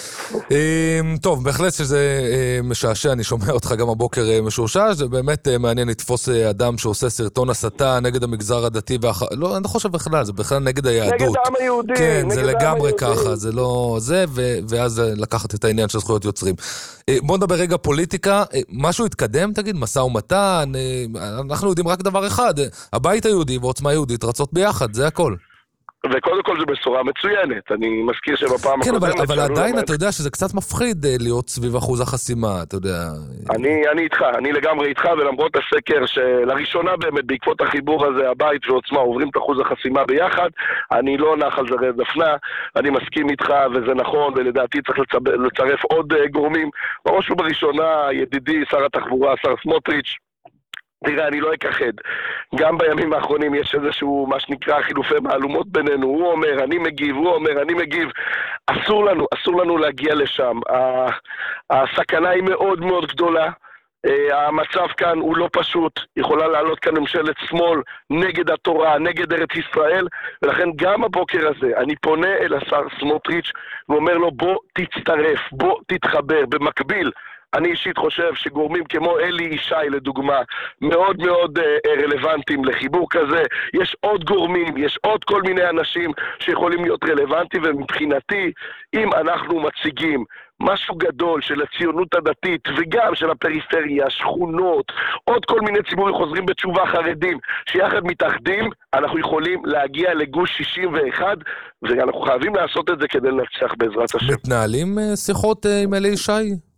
טוב, בהחלט שזה משעשע, אני שומע אותך גם הבוקר משושע, זה באמת מעניין לתפוס אדם שעושה סרטון הסתה נגד המגזר הדתי, לא, אני לא חושב בכלל, זה בכלל נגד היהדות. נגד העם היהודי. כן, זה לגמרי ככה, זה לא זה, ואז לקחת את העניין של זכויות יוצרים. בוא נדבר רגע פוליטיקה, משהו התקדם, תגיד, מסע ומתן, אנחנו יודעים רק דבר אחד, הבית היהודי ועוצמה יהודית רצות ביחד, זה הכל. וקודם כל זה בשורה מצוינת, אני מזכיר שבפעם כן, הקודמת... כן, אבל, אבל עדיין אתה יודע שזה קצת מפחיד להיות סביב אחוז החסימה, אתה יודע... אני, אני איתך, אני לגמרי איתך, ולמרות הסקר שלראשונה באמת בעקבות החיבור הזה, הבית ועוצמה עוברים את אחוז החסימה ביחד, אני לא נח על זרי דפנה, אני מסכים איתך וזה נכון, ולדעתי צריך לצב... לצרף עוד גורמים, בראש ובראשונה ידידי שר התחבורה, שר סמוטריץ', תראה, אני לא אכחד. גם בימים האחרונים יש איזשהו, מה שנקרא, חילופי מהלומות בינינו. הוא אומר, אני מגיב, הוא אומר, אני מגיב. אסור לנו, אסור לנו להגיע לשם. הסכנה היא מאוד מאוד גדולה. המצב כאן הוא לא פשוט. יכולה לעלות כאן ממשלת שמאל נגד התורה, נגד ארץ ישראל, ולכן גם הבוקר הזה אני פונה אל השר סמוטריץ' ואומר לו, בוא תצטרף, בוא תתחבר. במקביל, אני אישית חושב שגורמים כמו אלי ישי לדוגמה מאוד מאוד אה, רלוונטיים לחיבור כזה. יש עוד גורמים, יש עוד כל מיני אנשים שיכולים להיות רלוונטיים, ומבחינתי אם אנחנו מציגים משהו גדול של הציונות הדתית וגם של הפריפריה, שכונות, עוד כל מיני ציבורים חוזרים בתשובה חרדים שיחד מתאחדים, אנחנו יכולים להגיע לגוש שישים ואחת, ואנחנו חייבים לעשות את זה כדי לנצח בעזרת השם. מתנהלים שיחות עם אלי ישי?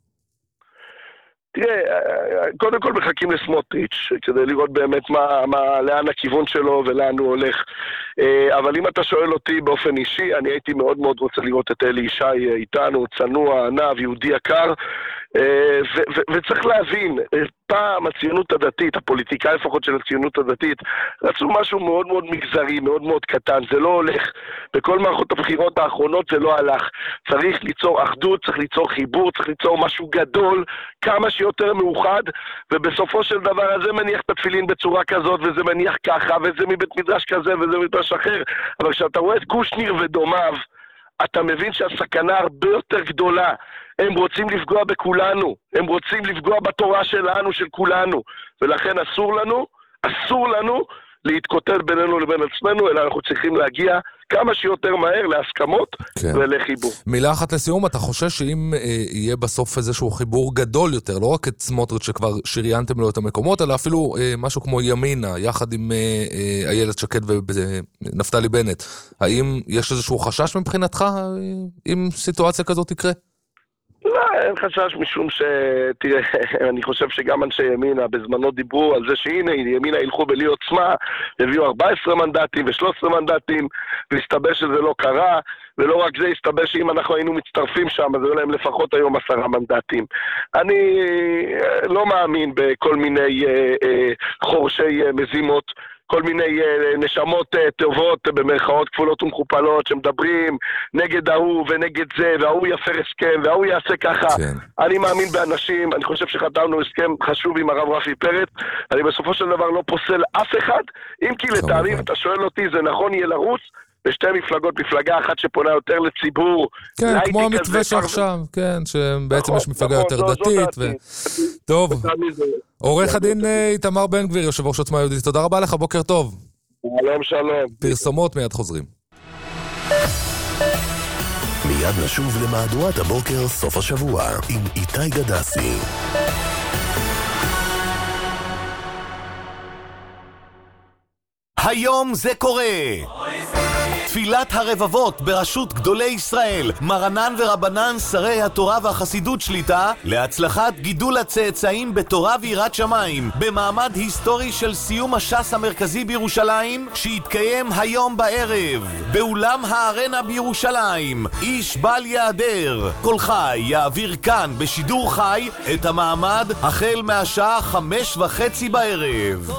תראה, קודם כל מחכים לסמוטריץ' כדי לראות באמת מה, מה, לאן הכיוון שלו ולאן הוא הולך. אבל אם אתה שואל אותי באופן אישי, אני הייתי מאוד מאוד רוצה לראות את אלי ישי איתנו, צנוע, ענב, יהודי יקר, ו- ו- וצריך להבין, פעם הציונות הדתית, הפוליטיקאי לפחות של הציונות הדתית, רצו משהו מאוד מאוד מגזרי, מאוד מאוד קטן, זה לא הולך. בכל מערכות הבחירות האחרונות זה לא הלך. צריך ליצור אחדות, צריך ליצור חיבור, צריך ליצור משהו גדול, כמה שיותר מאוחד, ובסופו של דבר הזה מניח את התפילין בצורה כזאת, וזה מניח ככה, וזה מבית מדרש כזה, וזה מבית מדרש אחר. אבל כשאתה רואה את קושניר ודומיו, אתה מבין שהסכנה הרבה יותר גדולה. הם רוצים לפגוע בכולנו, הם רוצים לפגוע בתורה שלנו, של כולנו, ולכן אסור לנו, אסור לנו להתקוטט בינינו לבין עצמנו, אלא אנחנו צריכים להגיע כמה שיותר מהר להסכמות כן. ולחיבור. מילה אחת לסיום, אתה חושב שאם אה, יהיה בסוף איזשהו חיבור גדול יותר, לא רק את סמוטריץ' שכבר שריינתם לו את המקומות, אלא אפילו אה, משהו כמו ימינה, יחד עם אה, אה, איילת שקד ונפתלי בנט, האם יש איזשהו חשש מבחינתך אה, אם סיטואציה כזאת תקרה? לא, אין חשש משום ש... תראה, אני חושב שגם אנשי ימינה בזמנו דיברו על זה שהנה, ימינה ילכו בלי עוצמה, הביאו ארבעה עשר מנדטים ו-שלושה עשר מנדטים, והסתבר שזה לא קרה, ולא רק זה, הסתבר שאם אנחנו היינו מצטרפים שם, אז היו להם לפחות היום עשרה מנדטים. אני לא מאמין בכל מיני אה, אה, חורשי אה, מזימות, כל מיני uh, נשמות uh, טובות במרכאות כפולות ומכופלות שמדברים נגד ההוא ונגד זה, וההוא יפר הסכם וההוא יעשה ככה. כן. אני מאמין באנשים, אני חושב שחתמנו הסכם חשוב עם הרב רפי פרץ, אני בסופו של דבר לא פוסל אף אחד, אם כי לטעמי, אתה שואל אותי, זה נכון יהיה לרוץ בשתי מפלגות, מפלגה אחת שפונה יותר לציבור. כן, כמו המתווה שעכשיו, כן, שבעצם יש מפלגה יותר דתית. טוב, עורך הדין איתמר בן גביר, יושב ראש עוצמה יהודית, תודה רבה לך, בוקר טוב. שלום, שלום. פרסומות, מיד חוזרים. מיד נשוב למהדורת הבוקר סוף השבוע עם איתי גדסי. היום זה קורה. תפילת הרבבות בראשות גדולי ישראל, מרנן ורבנן שרי התורה והחסידות שליטה, להצלחת גידול הצאצאים בתורה ויראת שמיים, במעמד היסטורי של סיום הש"ס המרכזי בירושלים, שיתקיים היום בערב, באולם הארנה בירושלים. איש בל יעדר, כל חי יעביר כאן בשידור חי את המעמד החל מהשעה חמש וחצי בערב.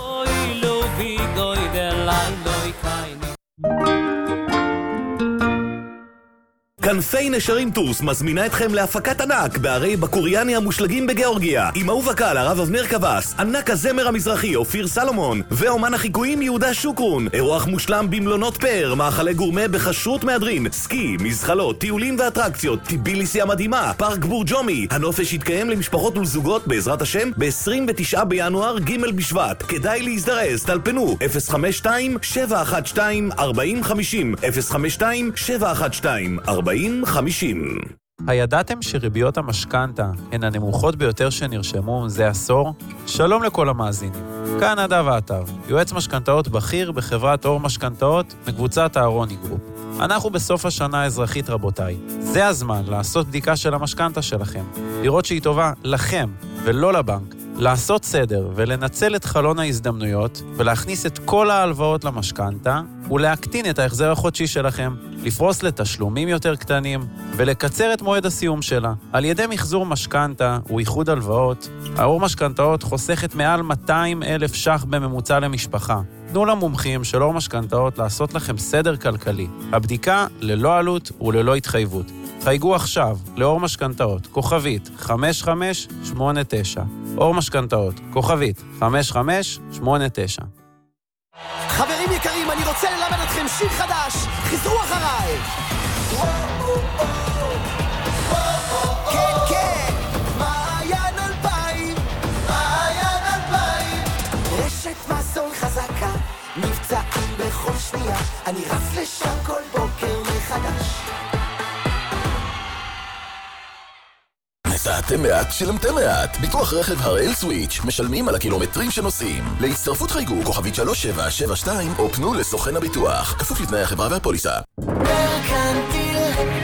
כנפי נשרים טורס מזמינה אתכם להפקת ענק בערי בקוריאני המושלגים בגיאורגיה, עם אהוב הקהל הרב אבנר קבס, ענק הזמר המזרחי אופיר סלומון ואומן החיקויים יהודה שוקרון. אירוח מושלם במלונות פאר, מאכלי גורמה בחשרות מהדרין, סקי, מזחלות, טיולים ואטרקציות, טיביליסי המדהימה, פארק בורג'ומי. הנופש יתקיים למשפחות ולזוגות בעזרת השם ב-עשרים ותשעה בינואר ג' בשבט. כדאי להזדרז, טלפנו אפס חמש שתיים שבע אחת שתיים ארבע אפס חמש אפס אפס חמש שתיים שבע אחת שתיים ארבע חמישים. הידעתם שריביות המשכנתה הן הנמוכות ביותר שנרשמו זה עשור? שלום לכל המאזינים. כאן נדב האתר, יועץ משכנתאות בכיר בחברת אור משכנתאות מקבוצת הארוני גרופ. אנחנו בסוף השנה האזרחית רבותיי. זה הזמן לעשות בדיקה של המשכנתה שלכם. לראות שהיא טובה לכם ולא לבנק. לעשות סדר ולנצל את חלון ההזדמנויות ולהכניס את כל ההלוואות למשכנתה ולהקטין את ההחזר החודשי שלכם, לפרוס לתשלומים יותר קטנים ולקצר את מועד הסיום שלה. על ידי מחזור משכנתה ואיחוד הלוואות, האור משכנתאות חוסכת מעל מאתיים אלף ש"ח בממוצע למשפחה. תנו למומחים של אור משכנתאות לעשות לכם סדר כלכלי. הבדיקה ללא עלות וללא התחייבות. חייגו עכשיו לאור משכנתאות, כוכבית חמש חמש שמונה תשע. אור משכנתאות, כוכבית חמש חמש שמונה תשע. חברים יקרים, אני רוצה ללמד אתכם שיר חדש. חזרו אחריי. כן, כן. מעיין אלפיים, מעיין אלפיים. רשת מזון חזקה, מבצעים בכל שנייה. אני רץ לשם כל בוקר מחדש. נסעתם מעט, שילמתם מעט. ביטוח רכב הראל סוויץ', משלמים על הקילומטרים שנוסעים. להצטרפות חייגו כוכבית שלוש שבע שבע שתיים או פנו לסוכן הביטוח. כפוף לתנאי החברה והפוליסה. מרקנטיל,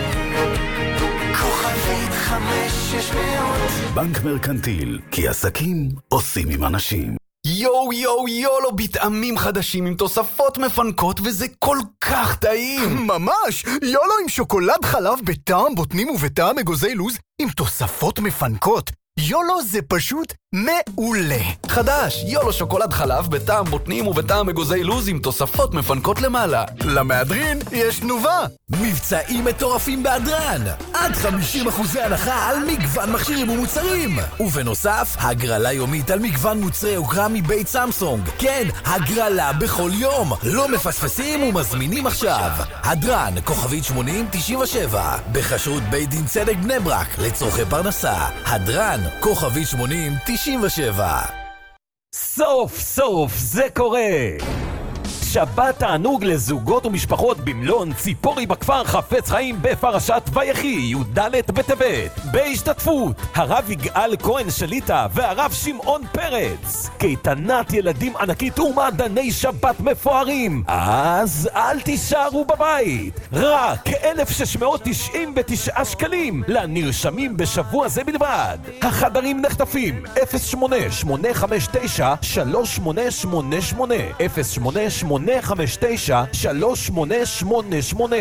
כוכבית חמש שש מאות. בנק מרקנטיל, כי עסקים עושים עם אנשים. יו יו יולו בטעמים חדשים עם תוספות מפנקות וזה כל כך טעים. ממש! יולו עם שוקולד חלב בטעם בוטנים ובטעם אגוזי לוז עם תוספות מפנקות. יולו זה פשוט מעולה. חדש, יולו שוקולד חלב בטעם בוטנים ובטעם אגוזי לוז עם תוספות מפנקות למעלה. למהדרין יש תנובה. מבצעים מטורפים בהדרן. עד חמישים אחוז הנחה על מגוון מכשירים ומוצרים. ובנוסף, הגרלה יומית על מגוון מוצרי יוקרה מבית סמסונג. כן, הגרלה בכל יום. לא מפספסים ומזמינים עכשיו. הדרן, כוכבית שמונים תשעים ושבע. בחשרות בית דין צדק בני ברק, לצורכי פרנסה. הדרן, כוכבית שמונים תשעים ושבע. סוף סוף זה קורה! שבת תענוג לזוגות ומשפחות במלון ציפורי בכפר חפץ חיים בפרשת ויחי, י"ד בטבת. בהשתתפות הרב יגאל כהן שליטה והרב שמעון פרץ. קייטנת ילדים ענקית ומעדני שבת מפוארים. אז אל תישארו בבית. רק אלף שש מאות תשעים ותשעה שקלים לנרשמים בשבוע זה בלבד. החדרים נחטפים אפס שמונה שמונה חמש תשע שלוש שמונה שמונה שמונה אפס שמונה שמונה חמש תשע שלוש שמונה שמונה שמונה.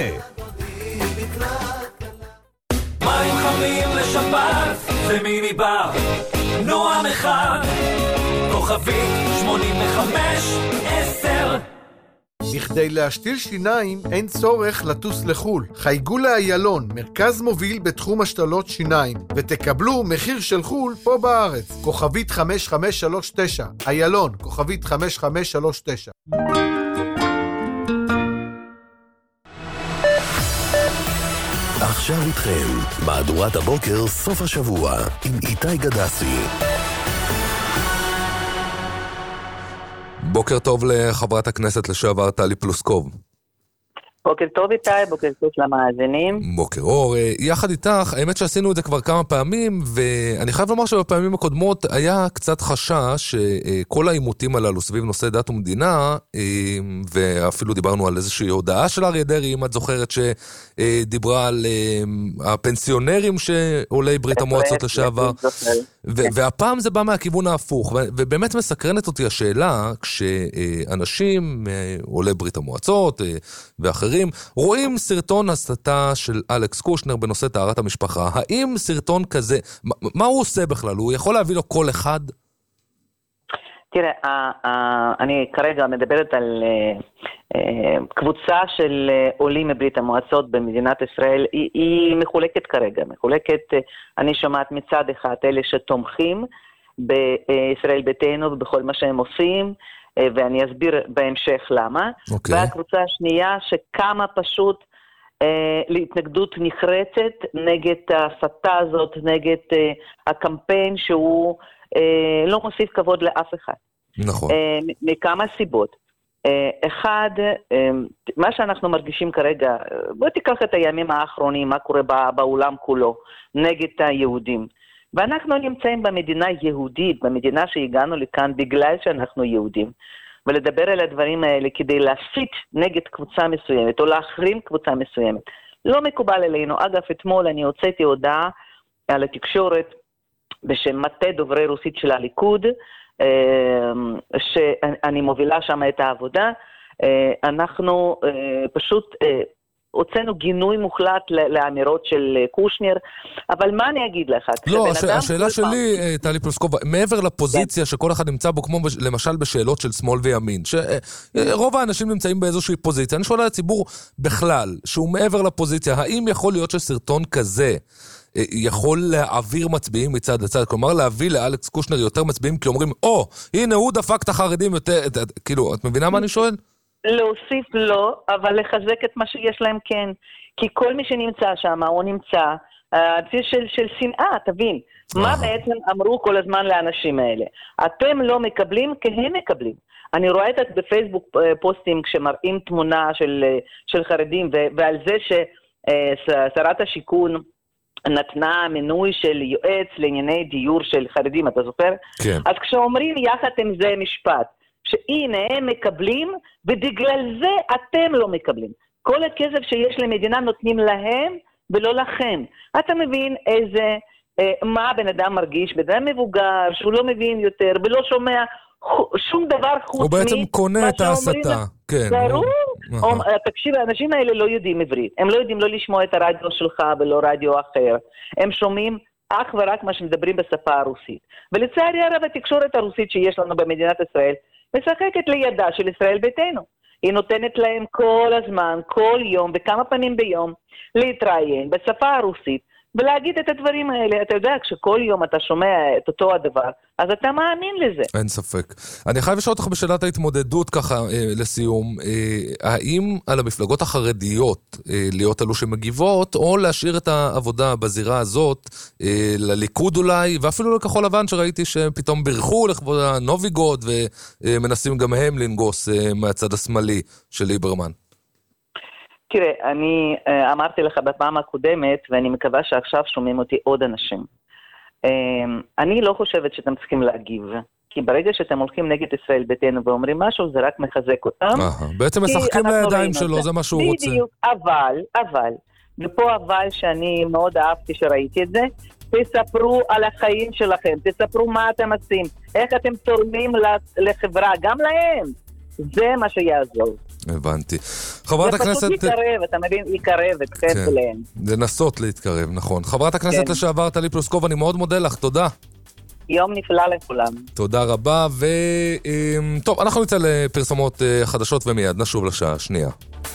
מים חמים לשבת זה מיני בר נועם אחד כוכבית שמונים וחמש עשר. בכדי להשתיל שיניים אין צורך לטוס לחול. חייגו לאיילון, מרכז מוביל בתחום השתלות שיניים, ותקבלו מחיר של חול פה בארץ. כוכבית חמש חמש שלוש תשע. איילון, כוכבית חמש חמש שלוש תשע. עכשיו איתכם, מהדורת הבוקר סוף השבוע, עם איתי גדסי. בוקר טוב לחברת הכנסת לשעבר טלי פלוסקוב. בוקר טוב איתי, בוקר טוב למאזינים. בוקר אור, יחד איתך, האמת שעשינו את זה כבר כמה פעמים, ואני חייב לומר שבפעמים הקודמות היה קצת חשש שכל העימותים הללו סביב נושא דת ומדינה, ואפילו דיברנו על איזושהי הודעה של אריה דרעי, אם את זוכרת שדיברה על הפנסיונרים שעולי ברית המועצות לשעבר, והפעם זה בא מהכיוון ההפוך, ובאמת מסקרנת אותי השאלה, כשאנשים עולי ברית המועצות ואחרים, רואים סרטון הסתה של אלכס קושנר בנושא טהרת המשפחה. האם סרטון כזה, מה הוא עושה בכלל? הוא יכול להביא לו כל אחד? תראה, אני כרגע מדברת על קבוצה של עולים מברית המועצות במדינת ישראל. היא מחולקת כרגע, מחולקת, אני שומעת מצד אחד אלה שתומכים בישראל ביתנו ובכל מה שהם עושים, ואני אסביר בהמשך למה. Okay. והקבוצה השנייה שקמה פשוט אה, להתנגדות נחרצת נגד ההסתה הזאת, נגד אה, הקמפיין שהוא אה, לא מוסיף כבוד לאף אחד. נכון. אה, מכמה סיבות. אה, אחד, אה, מה שאנחנו מרגישים כרגע, בוא תיקח את הימים האחרונים, מה קורה בעולם כולו, נגד היהודים. ואנחנו נמצאים במדינה יהודית, במדינה שהגענו לכאן בגלל שאנחנו יהודים. ולדבר על הדברים האלה כדי להסית נגד קבוצה מסוימת, או להחרים קבוצה מסוימת. לא מקובל עלינו. אגב, אתמול אני הוצאתי הודעה על התקשורת בשם מטה דוברי רוסית של הליכוד, שאני מובילה שם את העבודה. אנחנו פשוט הוצאנו גינוי מוחלט לאמירות של קושנר, אבל מה אני אגיד לך? לא, הש... השאלה שלי, פעם... טלי פלוסקוב, מעבר לפוזיציה שכל אחד נמצא בו, כמו למשל בשאלות של שמאל וימין, שרוב האנשים נמצאים באיזושהי פוזיציה, אני שואל על הציבור בכלל, שהוא מעבר לפוזיציה, האם יכול להיות שסרטון כזה יכול להעביר מצביעים מצד לצד, כלומר להביא לאלכס קושנר יותר מצביעים, כי אומרים, או, הנה הוא דפק את החרדים יותר, כאילו, את מבינה מה אני שואל? להוסיף לא, אבל לחזק את מה שיש להם כן. כי כל מי שנמצא שם, הוא נמצא, בסיס של, של שנאה, תבין. מה בעצם אמרו כל הזמן לאנשים האלה? אתם לא מקבלים, כי הם מקבלים. אני רואה את זה בפייסבוק פוסטים, כשמראים תמונה של, של חרדים, ו, ועל זה ששרת השיכון נתנה מינוי של יועץ לענייני דיור של חרדים, אתה זוכר? כן. אז כשאומרים יחד עם זה משפט, שהנה הם מקבלים, ובגלל זה אתם לא מקבלים. כל הכסף שיש למדינה נותנים להם, ולא לכם. אתה מבין איזה, אה, מה הבן אדם מרגיש, בן אדם מבוגר, שהוא לא מבין יותר, ולא שומע שום דבר חוץ מי... הוא בעצם קונה את ההסתה. כן. ברור. או, תקשיב, האנשים האלה לא יודעים עברית. הם לא יודעים לא לשמוע את הרדיו שלך, ולא רדיו אחר. הם שומעים אך ורק מה שמדברים בשפה הרוסית. ולצערי הרב, התקשורת הרוסית שיש לנו במדינת ישראל, משחקת לידה של ישראל ביתנו. היא נותנת להם כל הזמן, כל יום, וכמה פעמים ביום, להתראיין בשפה הרוסית, ולהגיד את הדברים האלה. אתה יודע, כשכל יום אתה שומע את אותו הדבר, אז אתה מאמין לזה. אין ספק. אני חייב לשאול אותך בשאלת ההתמודדות ככה אה, לסיום, אה, האם על המפלגות החרדיות אה, להיות אלו שמגיבות, או להשאיר את העבודה בזירה הזאת אה, לליכוד אולי, ואפילו לכחול לבן שראיתי שפתאום בירכו לכבוד הנוביגוד, ומנסים גם הם לנגוס אה, מהצד השמאלי של ליברמן. תראה, אני אמרתי לך בפעם הקודמת, ואני מקווה שעכשיו שומעים אותי עוד אנשים. אני לא חושבת שאתם צריכים להגיב, כי ברגע שאתם הולכים נגד ישראל ביתנו ואומרים משהו, זה רק מחזק אותם. בעצם משחקים לידיים שלו, זה מה שהוא רוצה. בדיוק, אבל, אבל, ופה אבל שאני מאוד אהבתי שראיתי את זה, תספרו על החיים שלכם, תספרו מה אתם עושים, איך אתם תורמים לחברה, גם להם. זה מה שיעזור. הבנתי. חברת הכנסת... זה פשוט יקרב, אתה מבין? יקרב את חן ולהם. לנסות להתקרב, נכון. חברת הכנסת לשעבר טלי פלוסקוב, אני מאוד מודה לך, תודה. יום נפלא לכולם. תודה רבה, ו... טוב, אנחנו נצא לפרסומות חדשות ומיד נשוב לשעה השנייה.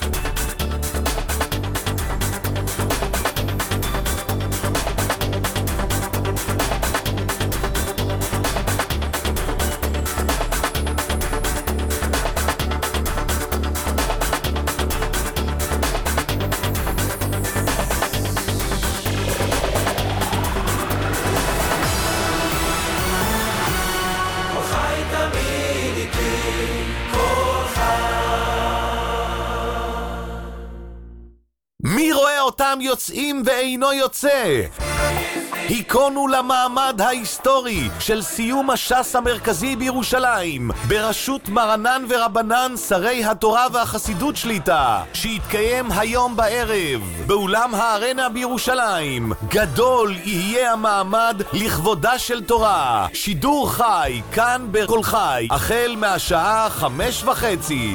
יוצאים ואינו יוצא. היכונו למעמד ההיסטורי של סיום הש"ס המרכזי בירושלים בראשות מרנן ורבנן שרי התורה והחסידות שליטה, שיתקיים היום בערב באולם הארנה בירושלים. גדול יהיה המעמד לכבודה של תורה. שידור חי כאן בכל חי החל מהשעה חמש וחצי.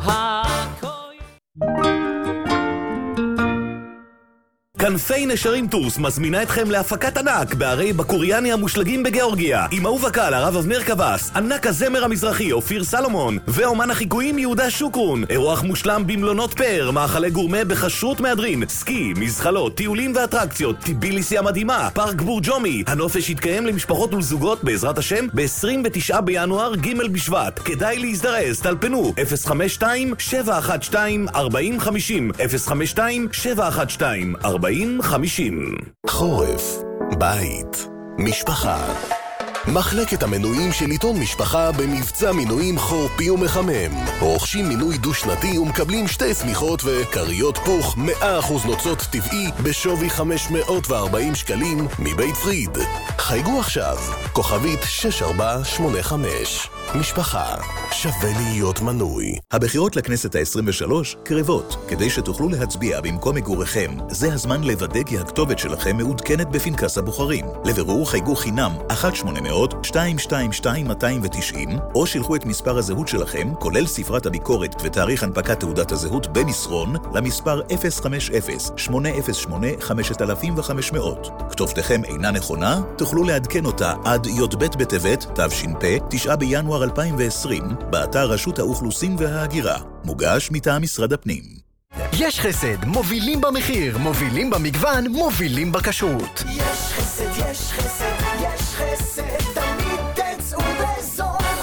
כנפי נשרים טורס מזמינה אתכם להפקת ענק בערי בקוריאני המושלגים בגיאורגיה, עם אהוב הקהל הרב אבנר קבס, ענק הזמר המזרחי אופיר סלומון ואומן החיקויים יהודה שוקרון. אירוח מושלם במלונות פאר, מאכלי גורמה בחשרות מהדרין, סקי, מזחלות, טיולים ואטרקציות, טיביליסי המדהימה, פארק בורג'ומי. הנופש יתקיים למשפחות ולזוגות בעזרת השם ב-עשרים ותשעה בינואר ג' בשבט. כדאי להזדרז, טלפנו אפס חמש שתיים שבע אחת שתיים ארבע אפס חמש אפס אפס חמש שתיים שבע אחת שתיים ארבע חמישים. חורף, בית, משפחה. מחלקת המנויים של עיתון משפחה במבצע מנויים חורפי ומחמם. רוכשים מנוי דו-שנתי ומקבלים שתי סמיכות וקריות פוך מאה אחוז נוצות טבעי בשווי חמש מאות וארבעים שקלים מבית פריד. חייגו עכשיו, כוכבית שש ארבע שמונה חמש. משפחה, שווה להיות מנוי. הבחירות לכנסת ה-עשרים ושלוש קרבות. כדי שתוכלו להצביע במקום מגוריכם, זה הזמן לוודא כי הכתובת שלכם מעודכנת בפנקס הבוחרים. לבירור חייגו חינם אחת שמונה אפס אפס שתיים שתיים שתיים מאתיים ותשעים, או שילחו את מספר הזהות שלכם, כולל ספרת הביקורת ותאריך הנפקת תעודת הזהות במסרון, למספר אפס חמש אפס שמונה אפס שמונה חמש אלף וחמש מאות. כתובתכם אינה נכונה, תוכלו לעדכן אותה עד י"ב בטבת תש"פ תשעה בינואר אלפיים ועשרים באתר רשות האוכלוסין וההגירה. מוגש מטעם משרד הפנים. יש חסד, מובילים במחיר, מובילים במגוון, מובילים בכשרות. יש חסד, יש חסד, יש חסד, תמיד תצאו בזול.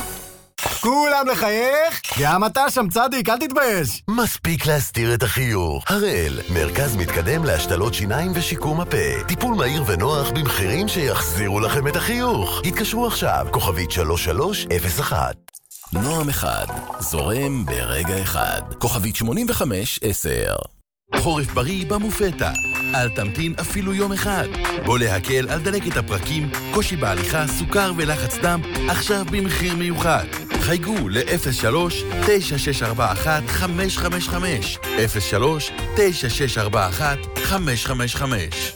כולם לחייך? גם אתה שם צדיק, אל תתבייש. מספיק להסתיר את החיוך. הראל, מרכז מתקדם להשתלות שיניים ושיקום הפה. טיפול מהיר ונוח במחירים שיחזירו לכם את החיוך. התקשרו עכשיו, כוכבית שלוש שלוש אפס אחת. נועם אחד, זורם ברגע אחד. כוכבית שמונים וחמש עשר. חורף בריא במופתה. אל תמתין אפילו יום אחד. בוא להקל על דלקת הפרקים, קושי בהליכה, סוכר ולחץ דם, עכשיו במחיר מיוחד. חייגו ל-אפס שלוש תשע שש ארבע אחת חמש חמש חמש אפס שלוש תשע שש ארבע אחת חמש חמש חמש.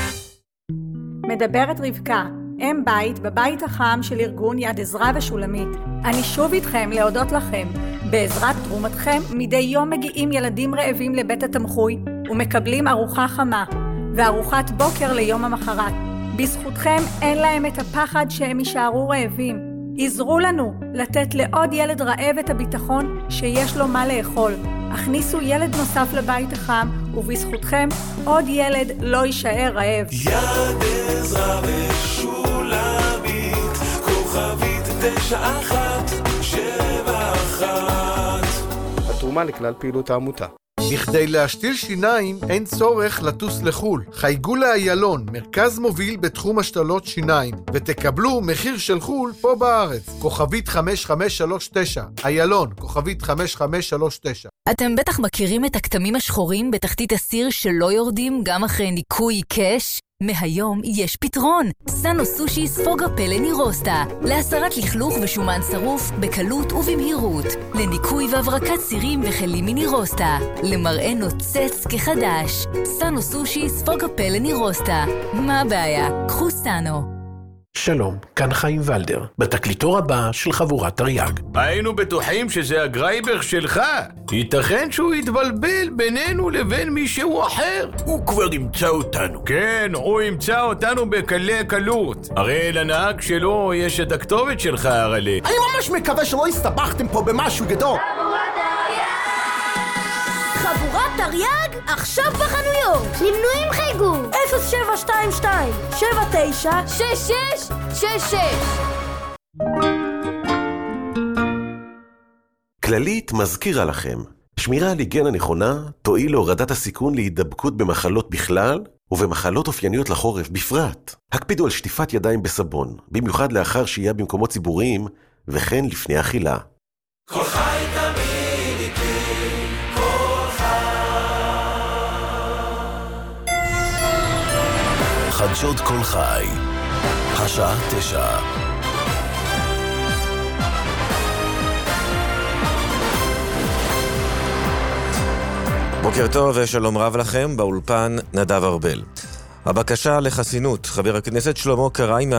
מדברת רבקה, אם בית בבית החם של ארגון יד עזרא ושולמית. אני שוב איתכם להודות לכם. בעזרת תרומתכם מדי יום מגיעים ילדים רעבים לבית התמחוי ומקבלים ארוחה חמה וארוחת בוקר ליום המחרת. בזכותכם אין להם את הפחד שהם יישארו רעבים. עזרו לנו לתת לעוד ילד רעב את הביטחון שיש לו מה לאכול. הכניסו ילד נוסף לבית החם ובזכותכם עוד ילד לא יישאר רעב. יד עזרא ושולמית, כוכבית תשע אחת שבע אחת. התרומה לכלל פעילות העמותה. בכדי להשתיל שיניים אין צורך לטוס לחול. חייגו לאיילון, מרכז מוביל בתחום השתלות שיניים, ותקבלו מחיר של חול פה בארץ. כוכבית חמש חמש שלוש תשע. איילון, כוכבית חמש חמש שלוש תשע. אתם בטח מכירים את הכתמים השחורים בתחתית הסיר שלא יורדים גם אחרי ניקוי קש? מהיום יש פתרון. סאנו סושי ספוג הפה לנירוסטה, להסרת לכלוך ושומן שרוף בקלות ובמהירות, לניקוי והברקת סירים וכלים מנירוסטה, למראה נוצץ כחדש. סאנו סושי ספוג הפה לנירוסטה. מה הבעיה? קחו סאנו. שלום, כאן חיים ולדר, בתקליטור הבא של חבורת תרי"ג. היינו בטוחים שזה הגרייבר שלך. ייתכן שהוא יתבלבל בינינו לבין מישהו אחר. הוא כבר ימצא אותנו. כן, הוא ימצא אותנו בקלי קלות. הרי לנהג שלו יש את הכתובת שלך, הרלי. אני ממש מקווה שלא הסתבכתם פה במשהו גדול. חבורת תרי"ג עכשיו בחנויות. למנויים חייגו אפס שבע שתיים שתיים שבע תשע שש שש שש שש. כללית מזכירה לכם, שמירה על היגיינה נכונה תועיל להורדת הסיכון להידבקות במחלות בכלל ובמחלות אופייניות לחורף בפרט. הקפידו על שטיפת ידיים בסבון, במיוחד לאחר שהייה במקומות ציבוריים וכן לפני אכילה. כל חי תמיד איתי, כל חי. חדשות כל חי, השעה תשע. בוקר טוב ושלום רב לכם, באולפן נדב ארבל. הבקשה לחסינות חבר הכנסת שלמה קרעי